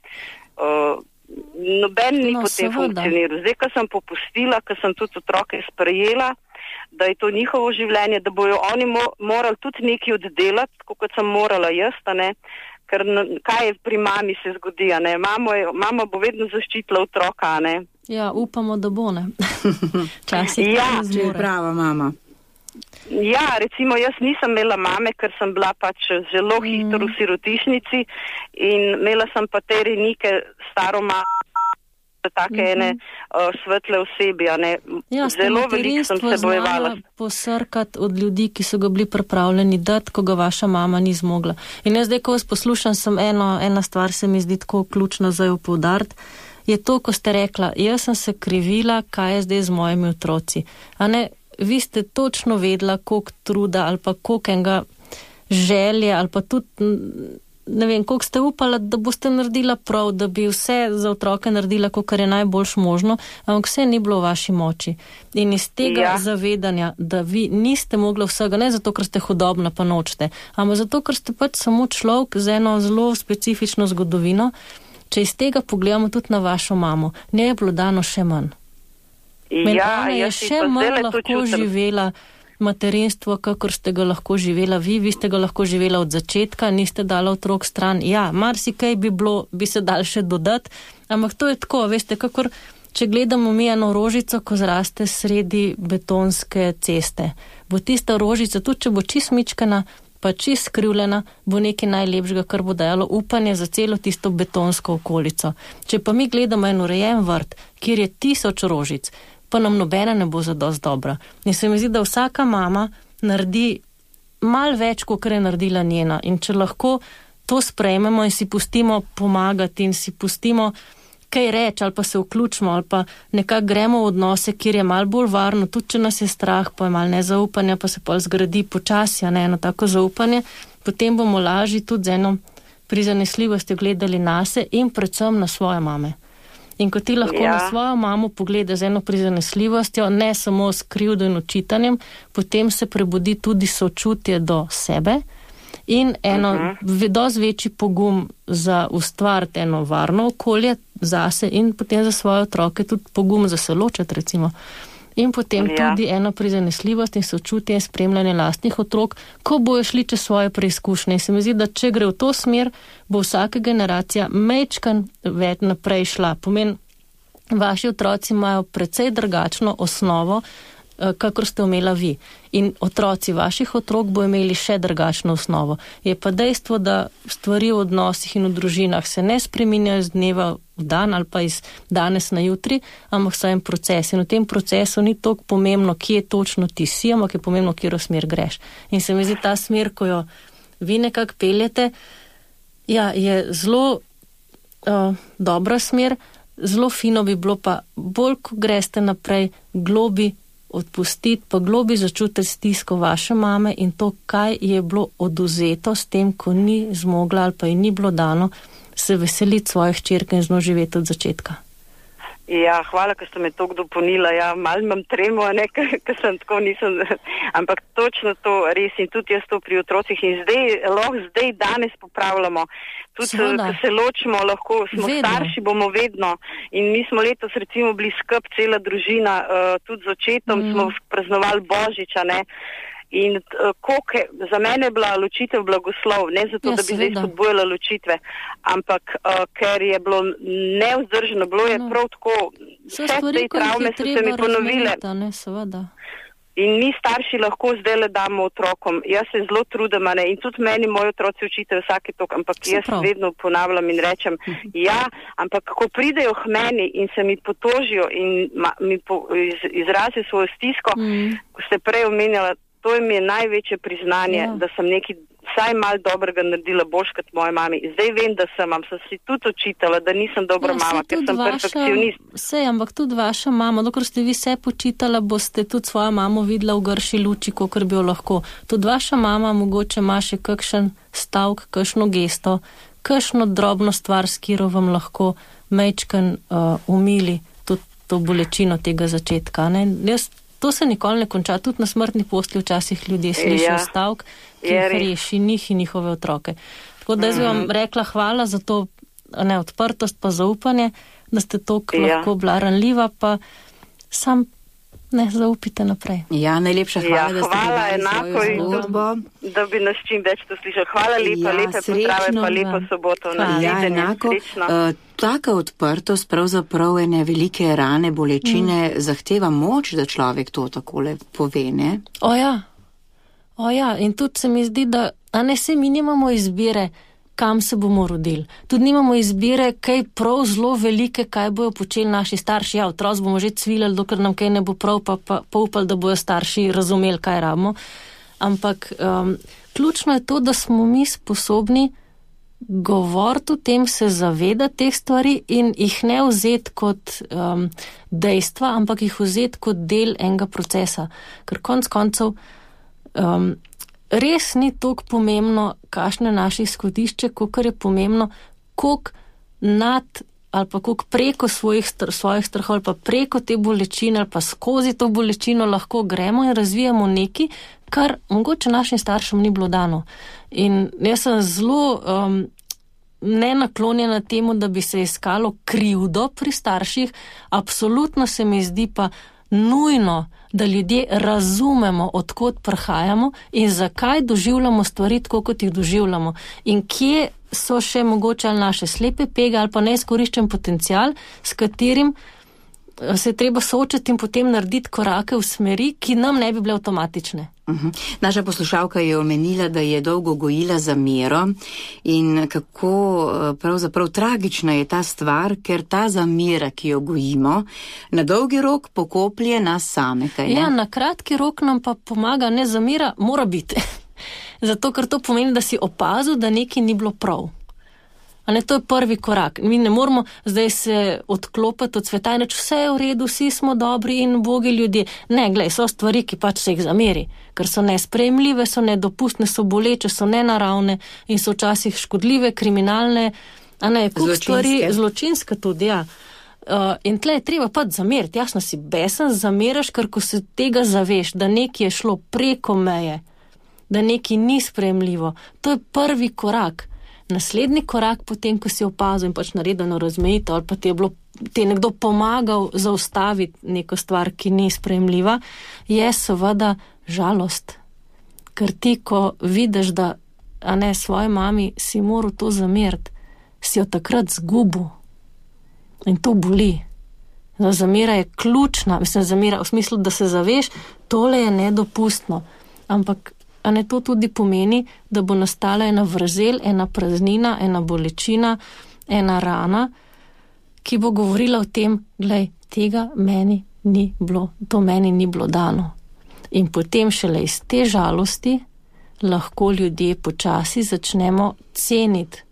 Noben ni potem funkcioniral. Zdaj, ko sem popustila, ko sem tudi otroke sprejela, da je to njihovo življenje, da bojo oni morali tudi nekaj oddelati, tako kot sem morala jaz, ker kaj pri mami se zgodi, mama bo vedno zaščitila otroka, Ja, upamo, da bo, Časih je prava mama. Ja, recimo jaz nisem imela mame, ker sem bila pač zelo hitro v sirotišnici in imela sem pa te rejnike staro mamo, take ene svetle osebi, zelo veliko sem se bojevala. Posrkati od ljudi, ki so ga bili pripravljeni dati, ko ga vaša mama ni zmogla. In jaz zdaj, ko vas poslušam, sem ena stvar se mi zdi tako ključna zdaj poudariti, je to, ko ste rekla, jaz sem se krivila, kaj je zdaj z mojimi otroci. Vi ste točno vedela, koliko truda ali pa koliko enega želje ali pa tudi ne vem, koliko ste upala, da boste naredila prav, da bi vse za otroke naredila, kolikor je najboljš možno, ampak vse ni bilo v vaši moči. In iz tega zavedanja, da vi niste mogla vsega, ne zato, ker ste hudobna pa nočete, ampak zato, ker ste pač samo človek z eno zelo specifično zgodovino, če iz tega pogledamo tudi na vašo mamo, ne je bilo dano še manj. Ona je še manj lahko živela materinstvo, kakor ste ga lahko živela vi ste ga lahko živela od začetka, niste dala otrok stran. Ja, marsikaj bi se dal še dodati, ampak to je tako, veste, kakor če gledamo mi eno rožico, ko zraste sredi betonske ceste, bo tista rožica, tudi če bo čist mičkana, pa čist skrivljena, bo nekaj najlepšega, kar bo dajalo upanje za celo tisto betonsko okolico. Če pa mi gledamo en urejen vrt, kjer je 1000 rožic, pa nam nobena ne bo zadost dobra. In se mi zdi, da vsaka mama naredi malo več, kot je naredila njena. In če lahko to sprejmemo in si pustimo pomagati in si pustimo kaj reči ali pa se vključimo ali pa nekako gremo v odnose, kjer je malo bolj varno, tudi če nas je strah, pa je malo nezaupanja, pa se pol zgradi počasja, eno tako zaupanje, potem bomo lažji tudi z eno prizanesljivostjo gledali nase in predvsem na svoje mame. In ko ti lahko na svojo mamo pogledaš z eno prizanesljivostjo, ne samo s krivdo in očitanjem, potem se prebudi tudi sočutje do sebe in eno dosti večji pogum za ustvariti eno varno okolje zase in potem za svoje otroke tudi pogum za se ločiti, recimo. In potem tudi eno prizanesljivost in sočutje in spremljanje lastnih otrok, ko bojo šli čez svoje preizkušnje. In se mi zdi, da če gre v to smer, bo vsaka generacija mečkan več naprej šla. Pomeni, vaši otroci imajo precej drugačno osnovo, kakor ste imela vi. In otroci vaših otrok bo imeli še drugačno osnovo. Je pa dejstvo, da stvari v odnosih in v družinah se ne spreminjajo iz dneva v dan ali pa iz danes na jutri, ampak so en proces. In v tem procesu ni toliko pomembno, kje točno ti si, ampak je pomembno, kjer v smer greš. In se mi zdi ta smer, ko jo vi nekako peljete, je zelo dobra smer, zelo fino bi bilo pa bolj, ko greste naprej, globi odpustiti, pa globi začutiti stisko vaše mame in to, kaj je bilo oduzeto s tem, ko ni zmogla ali pa ji ni bilo dano se veseliti svojih hčerk in z njo živeti od začetka. Ja, hvala, ker ste me toliko dopolnila. Ja, malo imam tremo, ker sem tako nisem, ampak točno to res in tudi jaz to pri otrocih in zdaj danes popravljamo. Tudi, ko se ločimo, lahko smo starši, bomo vedno. In mi smo letos recimo bili skup, cela družina, tudi z očetom smo praznovali Božiča, ne. In za mene je bila ločitev blagoslov, ne zato, da bi zdaj spodbujala ločitve, ampak ker je bilo nevzdržno, bilo je prav tako, vse te travme so se mi ponovile. In mi starši lahko zdaj le damo otrokom. Jaz se zelo trudim, ne? In tudi meni moji otroci učite vsake tok, ampak jaz vedno ponavljam in rečem, ampak ko pridejo k meni in se mi potožijo in mi izrazijo svojo stisko, ko ste prej omenjala, to mi je največje priznanje, da sem nekaj vsaj malo dobrega naredila boljš kot moje mami. Zdaj vem, da sem si tudi očitala, da nisem dobra mama, ker sem perfekcionist. Ampak tudi vaša mama, dokler ste vi se počitala, boste tudi svojo mamo videla v grši luči, kakor bi jo lahko. Tudi vaša mama mogoče ima še kakšen stavk, kakšno gesto, kakšno drobno stvar, s katero vam lahko mečkan umili tudi to bolečino tega začetka. Ne? To se nikoli ne konča, tudi na smrtni postelji včasih ljudje slišijo stavk, ki reši njih in njihove otroke. Tako da jaz bi vam rekla hvala za to odprtost pa zaupanje, da ste toliko lahko bila ranljiva, pa sam zaupite naprej. Ja, najlepša hvala, da ste hvala enako in tudi, da bi nas čim več to slišali. Hvala lepa, lepe pozdrave, pa lepo soboto. Enako. Taka odprtost pravzaprav ene velike rane, bolečine zahteva moč, da človek to takole pove, ne? O ja, in tudi se mi zdi, da se mi nimamo izbire, kam se bomo rodili. Tudi nimamo izbire, kaj prav zelo velike, kaj bojo počeli naši starši. Ja, otroci bomo že cvilali, dokler nam kaj ne bo prav, pa upali, da bojo starši razumeli, kaj rabimo. Ampak ključno je to, da smo mi sposobni govoriti o tem, se zavedati teh stvari in jih ne vzeti kot dejstva, ampak jih vzeti kot del enega procesa. Ker konec koncev res ni toliko pomembno, kakšno je naše izhodišče, kolikor je pomembno, koliko nad ali pa koliko preko svojih strahov ali pa preko te bolečine ali pa skozi to bolečino lahko gremo in razvijamo nekaj, kar mogoče našim staršem ni bilo dano. In jaz sem zelo nenaklonjena temu, da bi se iskalo krivdo pri starših. Absolutno se mi zdi pa nujno, da ljudje razumemo, odkot prihajamo in zakaj doživljamo stvari tako, kot jih doživljamo. In kje so še mogoče ali naše slepe pege ali pa neizkoriščen potencial, s katerim se treba soočiti in potem narediti korake v smeri, ki nam ne bi bile avtomatične. Naša poslušalka je omenila, da je dolgo gojila zamero in kako pravzaprav tragična je ta stvar, ker ta zamera, ki jo gojimo, na dolgi rok pokoplje nas same. Kaj, ne? Ja, na kratki rok nam pa pomaga, ne, zamera mora biti. Zato, ker to pomeni, da si opazil, da nekaj ni bilo prav. A ne, to je prvi korak. Mi ne moramo zdaj se odklopiti od sveta in reči, vse je v redu, vsi smo dobri in ubogi ljudje. Ne, glej, so stvari, ki pač se jih zameri, ker so nesprejemljive, so nedopustne, so boleče, so nenaravne in so včasih škodljive, kriminalne, a ne, kup stvari, zločinske tudi, ja. In tle je treba pač zameriti, jasno si besen, zameraš, ker ko se tega zaveš, da nekaj je šlo preko meje, da nekaj ni sprejemljivo, to je prvi korak. Naslednji korak potem, ko si opazil in pač naredil razmejitev ali pa ti je nekdo pomagal zaustaviti neko stvar, ki ni sprejemljiva, je seveda žalost. Ker ti, ko vidiš, da a ne, svoji mami si moral to zameriti, si jo takrat zgubil. In to boli. Zamera je ključna, zamera v smislu, da se zaveš, tole je nedopustno. Ampak a ne, to tudi pomeni, da bo nastala ena vrzel, ena praznina, ena bolečina, ena rana, ki bo govorila o tem, glej, tega meni ni bilo, to meni ni bilo dano. In potem šele iz te žalosti lahko ljudje počasi začnemo ceniti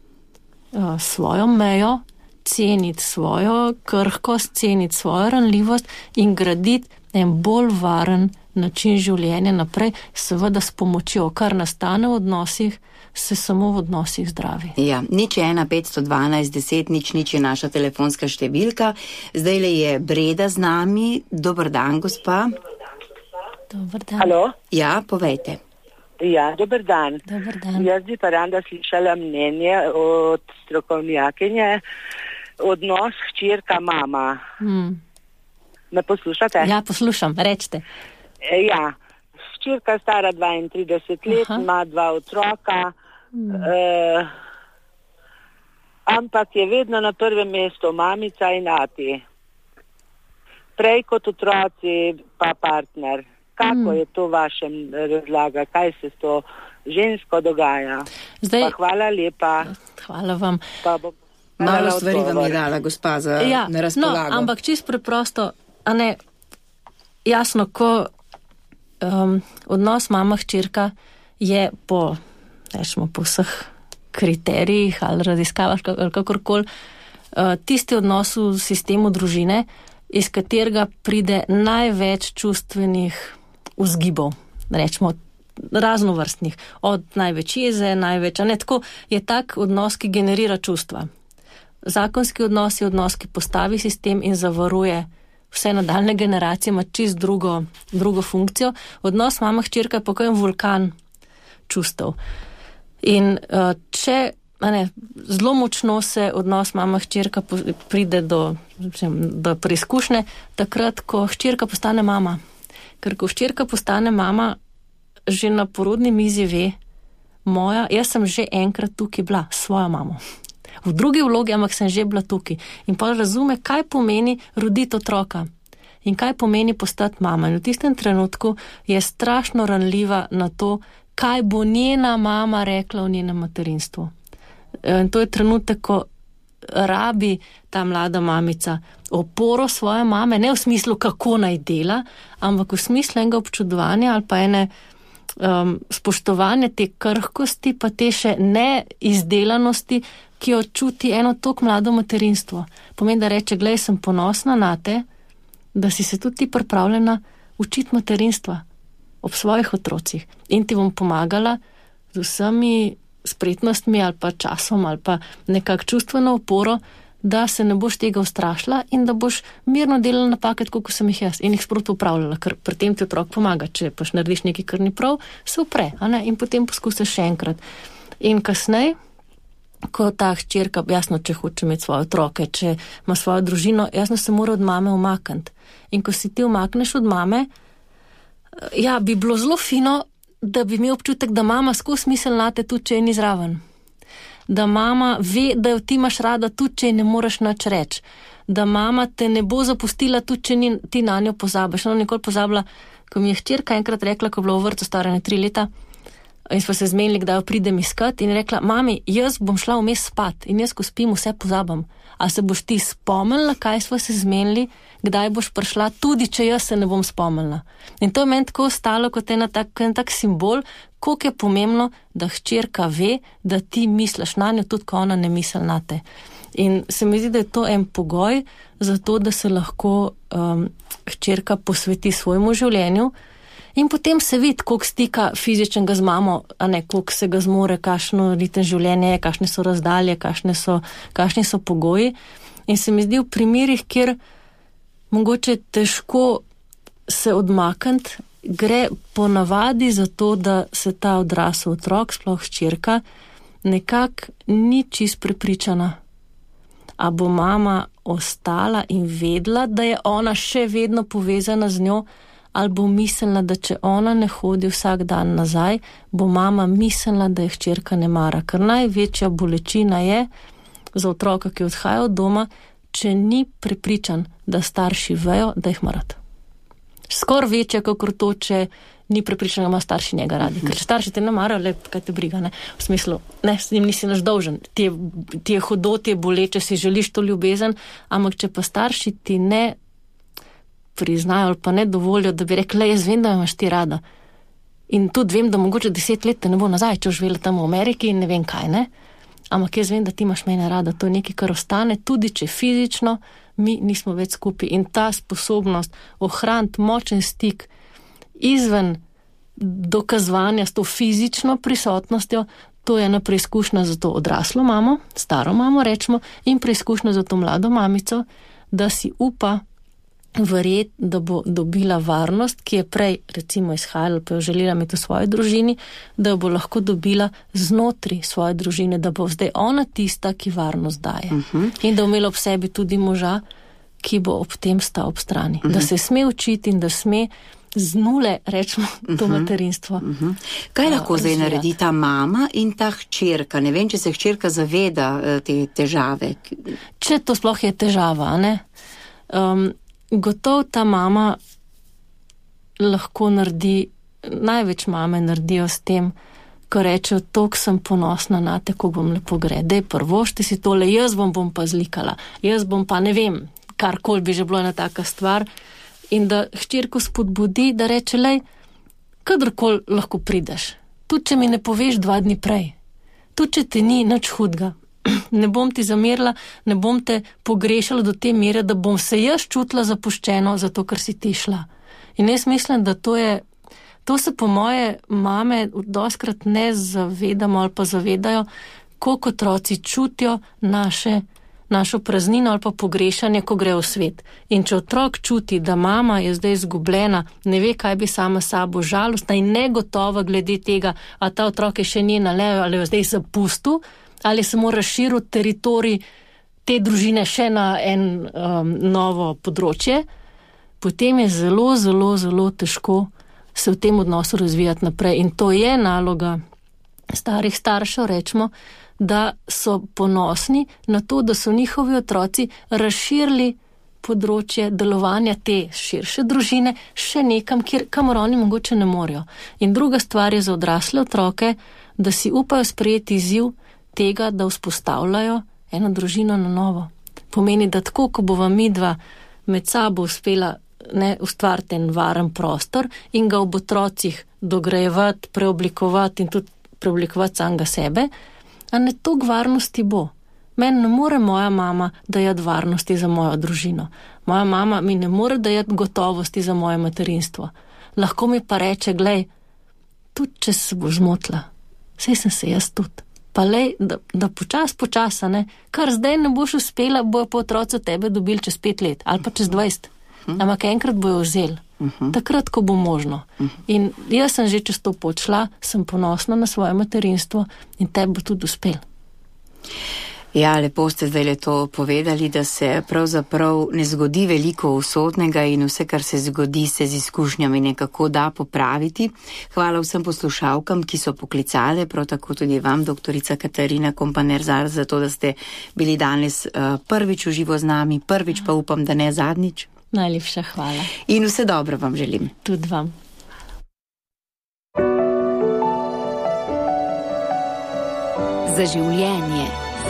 svojo mejo, ceniti svojo krhkost, ceniti svojo ranljivost in graditi en bolj varen način življenja naprej, seveda s pomočjo, kar nastane v odnosih, se samo v odnosih zdravi. Ja, 015121000 je naša telefonska številka. Zdajle je Breda z nami. Dober dan, gospa. Dober dan. Halo? Ja, povejte. Ja, dober dan. Dober dan. Jaz bi pa rada slišala mnenje od strokovnjakinje, odnos hčerka mama. Me poslušate? Ja, poslušam, rečete. Ja, hčerka stara 32 let, ima 2 otroka, ampak je vedno na prvem mestu mamica in ati. Prej kot otroci pa partner. Kako je to vašem razlaga? Kaj se s to žensko dogaja? Zdaj, pa hvala lepa. Hvala vam. Malo stvari vam je dala gospa za na razpolago. No, ampak čisto preprosto, a ne, jasno, ko odnos mama-hčerka je po vseh kriterijih ali raziskavah ali kakorkoli, tisti odnos v sistemu družine, iz katerega pride največ čustvenih vzgibov, rečemo raznovrstnih, od največ jeze, največ, a ne, tako je tak odnos, ki generira čustva. Zakonski odnos je odnos, ki postavi sistem in zavaruje vse nadaljne generacije, ima čist drugo funkcijo. Odnos mama-hčerka je pa en vulkan čustev. In če zelo močno se odnos mama-hčerka pride do preizkušnje, takrat, ko hčerka postane mama. Ker ko hčerka postane mama, že na porodni mizi ve, jaz sem že enkrat tukaj bila s svojo mamo. V drugi vlogi, ampak sem že bila tukaj. In pa razume, kaj pomeni roditi otroka in kaj pomeni postati mama. In v tistem trenutku je strašno ranljiva na to, kaj bo njena mama rekla o njenem materinstvu. In to je trenutek, ko rabi ta mlada mamica oporo svoje mame, ne v smislu, kako naj dela, ampak v smislu enega občudovanja ali pa ene spoštovanje te krhkosti, pa te še neizdelanosti, ki jo čuti eno tako mlado materinstvo. Pomeni, da reče, glej, sem ponosna na te, da si se tudi ti pripravljena učiti materinstva ob svojih otrocih. In ti bom pomagala z vsemi spretnostmi ali pa časom ali pa nekak čustveno oporo, da se ne boš tega ustrašila in da boš mirno delala napake, tako kot sem jih jaz, in jih sproti upravljala, ker pri tem ti otrok pomaga. Če paš narediš nekaj, kar ni prav, se upre, a ne? In potem poskusiš še enkrat. In kasneje, ko ta hčerka, jasno, če hoče imeti svoje otroke, če ima svojo družino, jasno se mora od mame umakniti. In ko si ti umakneš od mame, ja, bi bilo zelo fino, da bi imel občutek, da mama skozi smisel nate tudi, če je ni zraven. Da mama ve, da jo ti imaš rada tudi, če ne moreš nič reči. Da mama te ne bo zapustila tudi, če ti na njo pozabiš. Nikoli pozabila, ko mi je hčerka enkrat rekla, ko je bila v vrtu stara 3 leta, in smo se zmenili, kdaj jo pridem iskat, in je rekla, mami, jaz bom šla vmes spat in jaz, ko spim, vse pozabam. A se boš ti spomnila, kaj smo se zmenili, kdaj boš prišla, tudi če jaz se ne bom spomnila. In to je meni tako ostalo kot en tak simbol, koliko je pomembno, da hčerka ve, da ti misliš na njo, tudi ko ona ne misli na te. In se mi zdi, da je to en pogoj za to, da se lahko hčerka posveti svojemu življenju in potem se vidi, koliko stika fizičnega z mamo, a ne koliko se ga zmore, kakšno ritem življenje je, kakšne so razdalje, kakšni so pogoji. In se mi zdi v primerih, kjer mogoče težko se odmakniti, gre ponavadi za to, da se ta odrasel otrok, sploh hčerka, nekako ni čist prepričana. A bo mama ostala in vedela, da je ona še vedno povezana z njo, ali bo mislila, da če ona ne hodi vsak dan nazaj, bo mama mislila, da je hčerka ne mara. Ker največja bolečina je za otroka, ki odhaja od doma, če ni prepričan, da starši vejo, da jih marata. Skoraj večja, kakor to, če ni prepričan, da ima starši njega radi. Ker če starši te ne marajo, le kaj te briga, ne? V smislu, ne, s njim nisi naš dolžen. Ti je hudo, ti je boleče, si želiš to ljubezen, ampak če pa starši ti ne priznajo ali pa ne dovolijo, da bi rekli, jaz vem, da imaš ti rada. In tudi vem, da mogoče 10 let te ne bo nazaj, če živela tam v Ameriki in ne vem kaj, ne? Ampak jaz vem, da ti imaš mene rada. To je nekaj, kar ostane, tudi če fizično mi nismo več skupaj. In ta sposobnost ohraniti močen stik izven dokazovanja s to fizično prisotnostjo, to je ena preizkušnja za to odraslo mamo, staro mamo rečemo, in preizkušnja za to mlado mamico, da si upa verjeti, da bo dobila varnost, ki je prej recimo izhajala, pa jo želela imeti v svoji družini, da jo bo lahko dobila znotraj svoje družine, da bo zdaj ona tista, ki varnost daje. In da bo imela ob sebi tudi moža, ki bo ob tem stal ob strani. Da se sme učiti in da sme z nule, rečemo, to materinstvo. Kaj lahko zdaj naredi ta mama in ta hčerka? Ne vem, če se hčerka zaveda te težave. Če to sploh je težava, ne? Gotovo ta mama lahko naredi, največ mame naredijo s tem, ko rečejo, toliko sem ponosna na te, ko bom lepo gre. Dej prvošti si tole, jaz bom pa zlikala, jaz bom pa ne vem, karkoli bi že bilo ena taka stvar. In da hčerko spodbudi, da reče, lej, kadarkoli lahko prideš. Tudi, če mi ne poveš 2 dni prej. Tudi, če te ni nič hudga. Ne bom ti zamerila, ne bom te pogrešala do te mere, da bom se jaz čutila zapuščeno, zato ker si ti šla. In jaz mislim, da to se po moje mame dostikrat ne zavedamo ali pa zavedajo, koliko otroci čutijo našo praznino ali pa pogrešanje, ko gre v svet. In če otrok čuti, da mama je zdaj izgubljena, ne ve, kaj bi sama sabo, žalostna in negotova glede tega, a ta otrok je še njena ali jo zdaj zapustil, ali se mora razširiti teritorij te družine še na novo področje, potem je zelo, zelo, zelo težko se v tem odnosu razvijati naprej. In to je naloga starih staršev, rečemo, da so ponosni na to, da so njihovi otroci razširili področje delovanja te širše družine še nekam, kamor oni mogoče ne morejo. In druga stvar je za odrasle otroke, da si upajo sprejeti izziv tega, da vzpostavljajo eno družino na novo. Pomeni, da tako, ko bova midva med sabo uspela ustvariti en varen prostor in ga ob otrocih dograjevati, preoblikovati in tudi preoblikovati samega sebe, a ne toliko varnosti bo. Meni ne more moja mama dajati varnosti za mojo družino. Moja mama mi ne more dajati gotovosti za moje materinstvo. Lahko mi pa reče, glej, tudi če se bo zmotila, saj sem se jaz tudi. Pa lej, da počasa, ne, kar zdaj ne boš uspela, bojo pa otroci tebe dobili čez 5 let ali pa čez 20. Ampak enkrat bojo vzeli. Takrat, ko bo možno. In jaz sem že čez to pot šla, sem ponosna na svoje materinstvo in tebi bo tudi uspel. Ja, lepo ste zdaj to povedali, da se pravzaprav ne zgodi veliko usodnega in vse, kar se zgodi, se z izkušnjami nekako da popraviti. Hvala vsem poslušalkam, ki so poklicale, prav tako tudi vam, doktorica Katarina Kompanerzar, za to, da ste bili danes prvič v živo z nami, prvič pa upam, da ne zadnjič. Najlepša hvala. In vse dobro vam želim. Tudi vam. za življenje.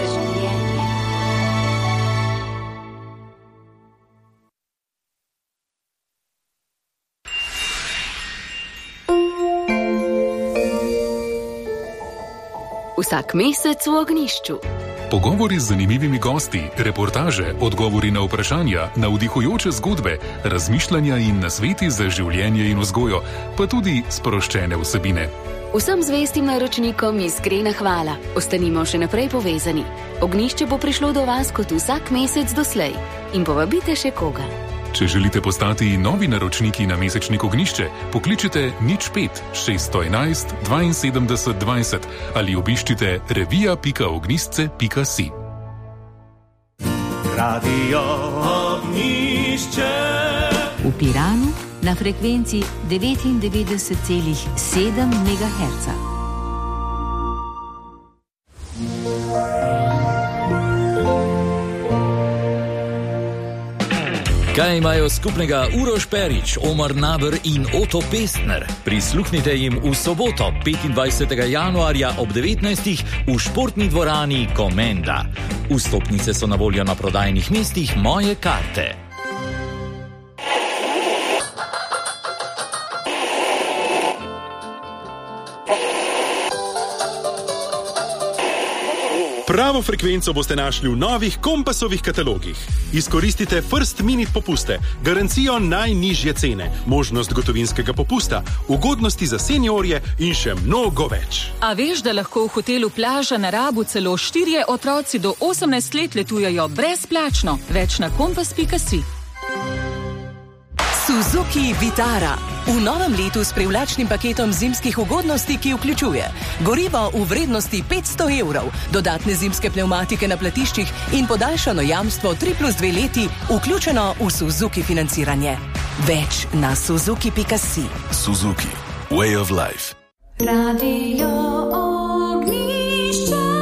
Vsak mesec v Ognjišču. Pogovori z zanimivimi gosti, reportaže, odgovori na vprašanja, navdihujoče zgodbe, razmišljanja in nasveti za življenje in vzgojo, pa tudi sproščene vsebine. Vsem zvestim naročnikom iskrena hvala. Ostanimo še naprej povezani. Ognjišče bo prišlo do vas kot vsak mesec doslej. In povabite še koga. Če želite postati novi naročniki na mesečnik Ognjišče, pokličite 05 611 72 20 ali obiščite revija.ognjišče.si. Radio Ognjišče. V Piranu na frekvenci 99,7 MHz. Kaj imajo skupnega Uroš Perić, Omar Naber in Oto Pestner? Prisluhnite jim v soboto, 25. januarja ob 19. v športni dvorani Komenda. Vstopnice so na voljo na prodajnih mestih Moje karte. Pravo frekvenco boste našli v novih Kompasovih katalogih. Izkoristite First Minute popuste, garancijo najnižje cene, možnost gotovinskega popusta, ugodnosti za seniorje in še mnogo več. A veš, da lahko v hotelu Plaža na Rabu celo 4 otroci do 18 let letujejo brezplačno? Več na kompas.si. Suzuki Vitara. V novem letu s privlačnim paketom zimskih ugodnosti, ki vključuje gorivo v vrednosti 500 €, dodatne zimske pnevmatike na platiščih in podaljšano jamstvo 3+2 leti, vključeno v Suzuki financiranje. Več na suzuki.si. Suzuki. Way of life. Radio Ognjišče.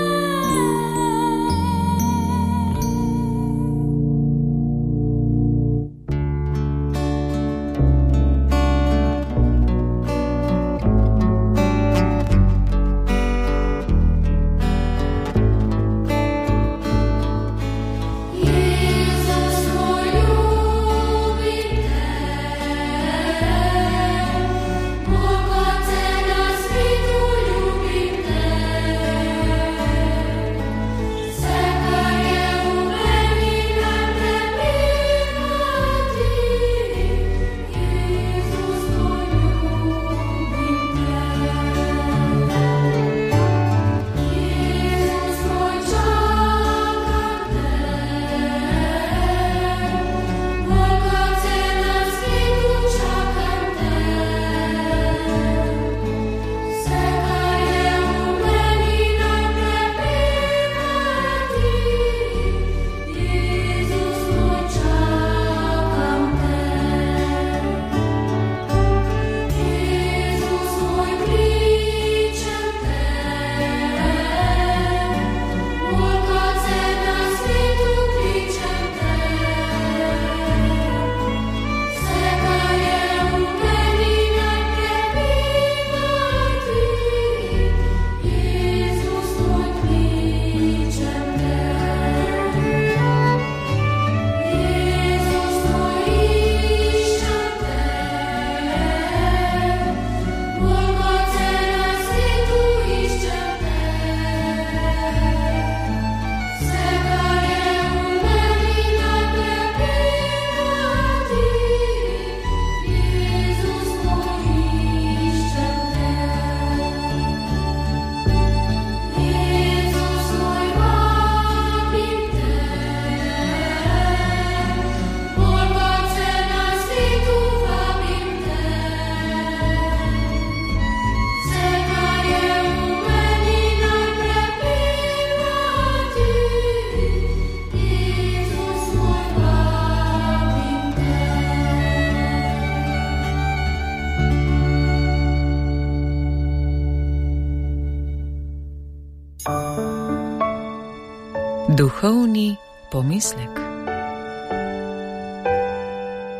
Duhovni pomislek.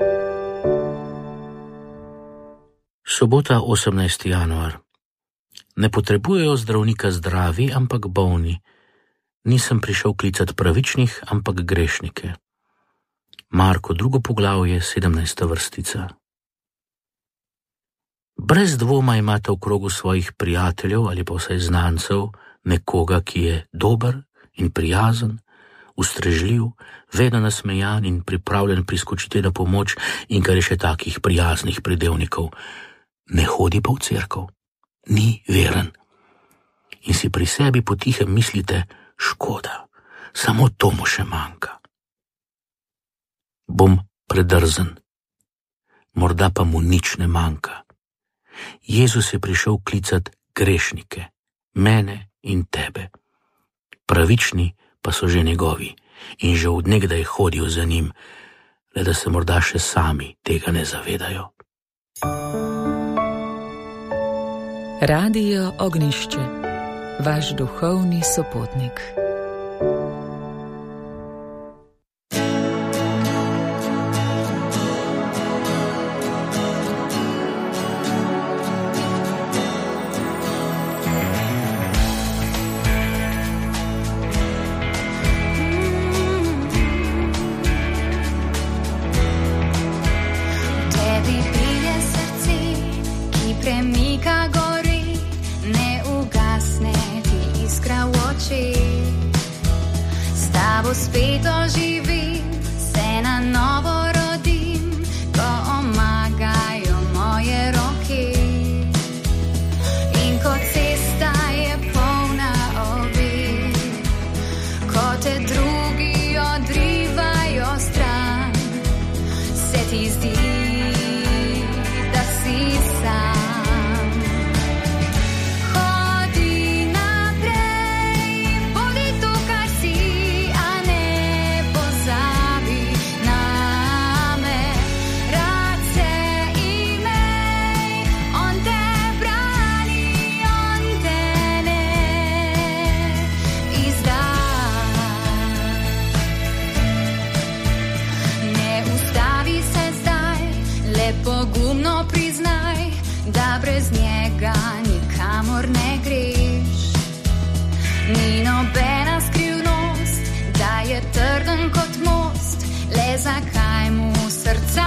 Sobota, 18. januar. Ne potrebujejo zdravnika zdravi, ampak bolni. Nisem prišel klicati pravičnih, ampak grešnike. Marko, 2. poglavje, 17. vrstica. Brez dvoma imate v krogu svojih prijateljev ali pa vsaj znancev nekoga, ki je dober in prijazen, ustrežljiv, vedno nasmejan in pripravljen priskočiti na pomoč in kar je še takih prijaznih pridevnikov. Ne hodi pa v cerkev, ni veren. In si pri sebi potihem mislite, škoda, samo to mu še manjka. Bom predrzen, morda pa mu nič ne manjka. Jezus je prišel klicati grešnike, mene in tebe. Pravični pa so že njegovi in že od nekdaj hodijo za njim, le da se morda še sami tega ne zavedajo. Radio Ognišče, vaš duhovni sopotnik. Spet oživim, se na novo rodim, ko omagajo moje roke. In ko cesta je polna ovir, ko te drugi odrivajo stran, se ti zdi, da si sam. Pogumno priznaj, da brez njega nikamor ne greš. Ni nobena skrivnost, da je trden kot most, le zakaj mu srca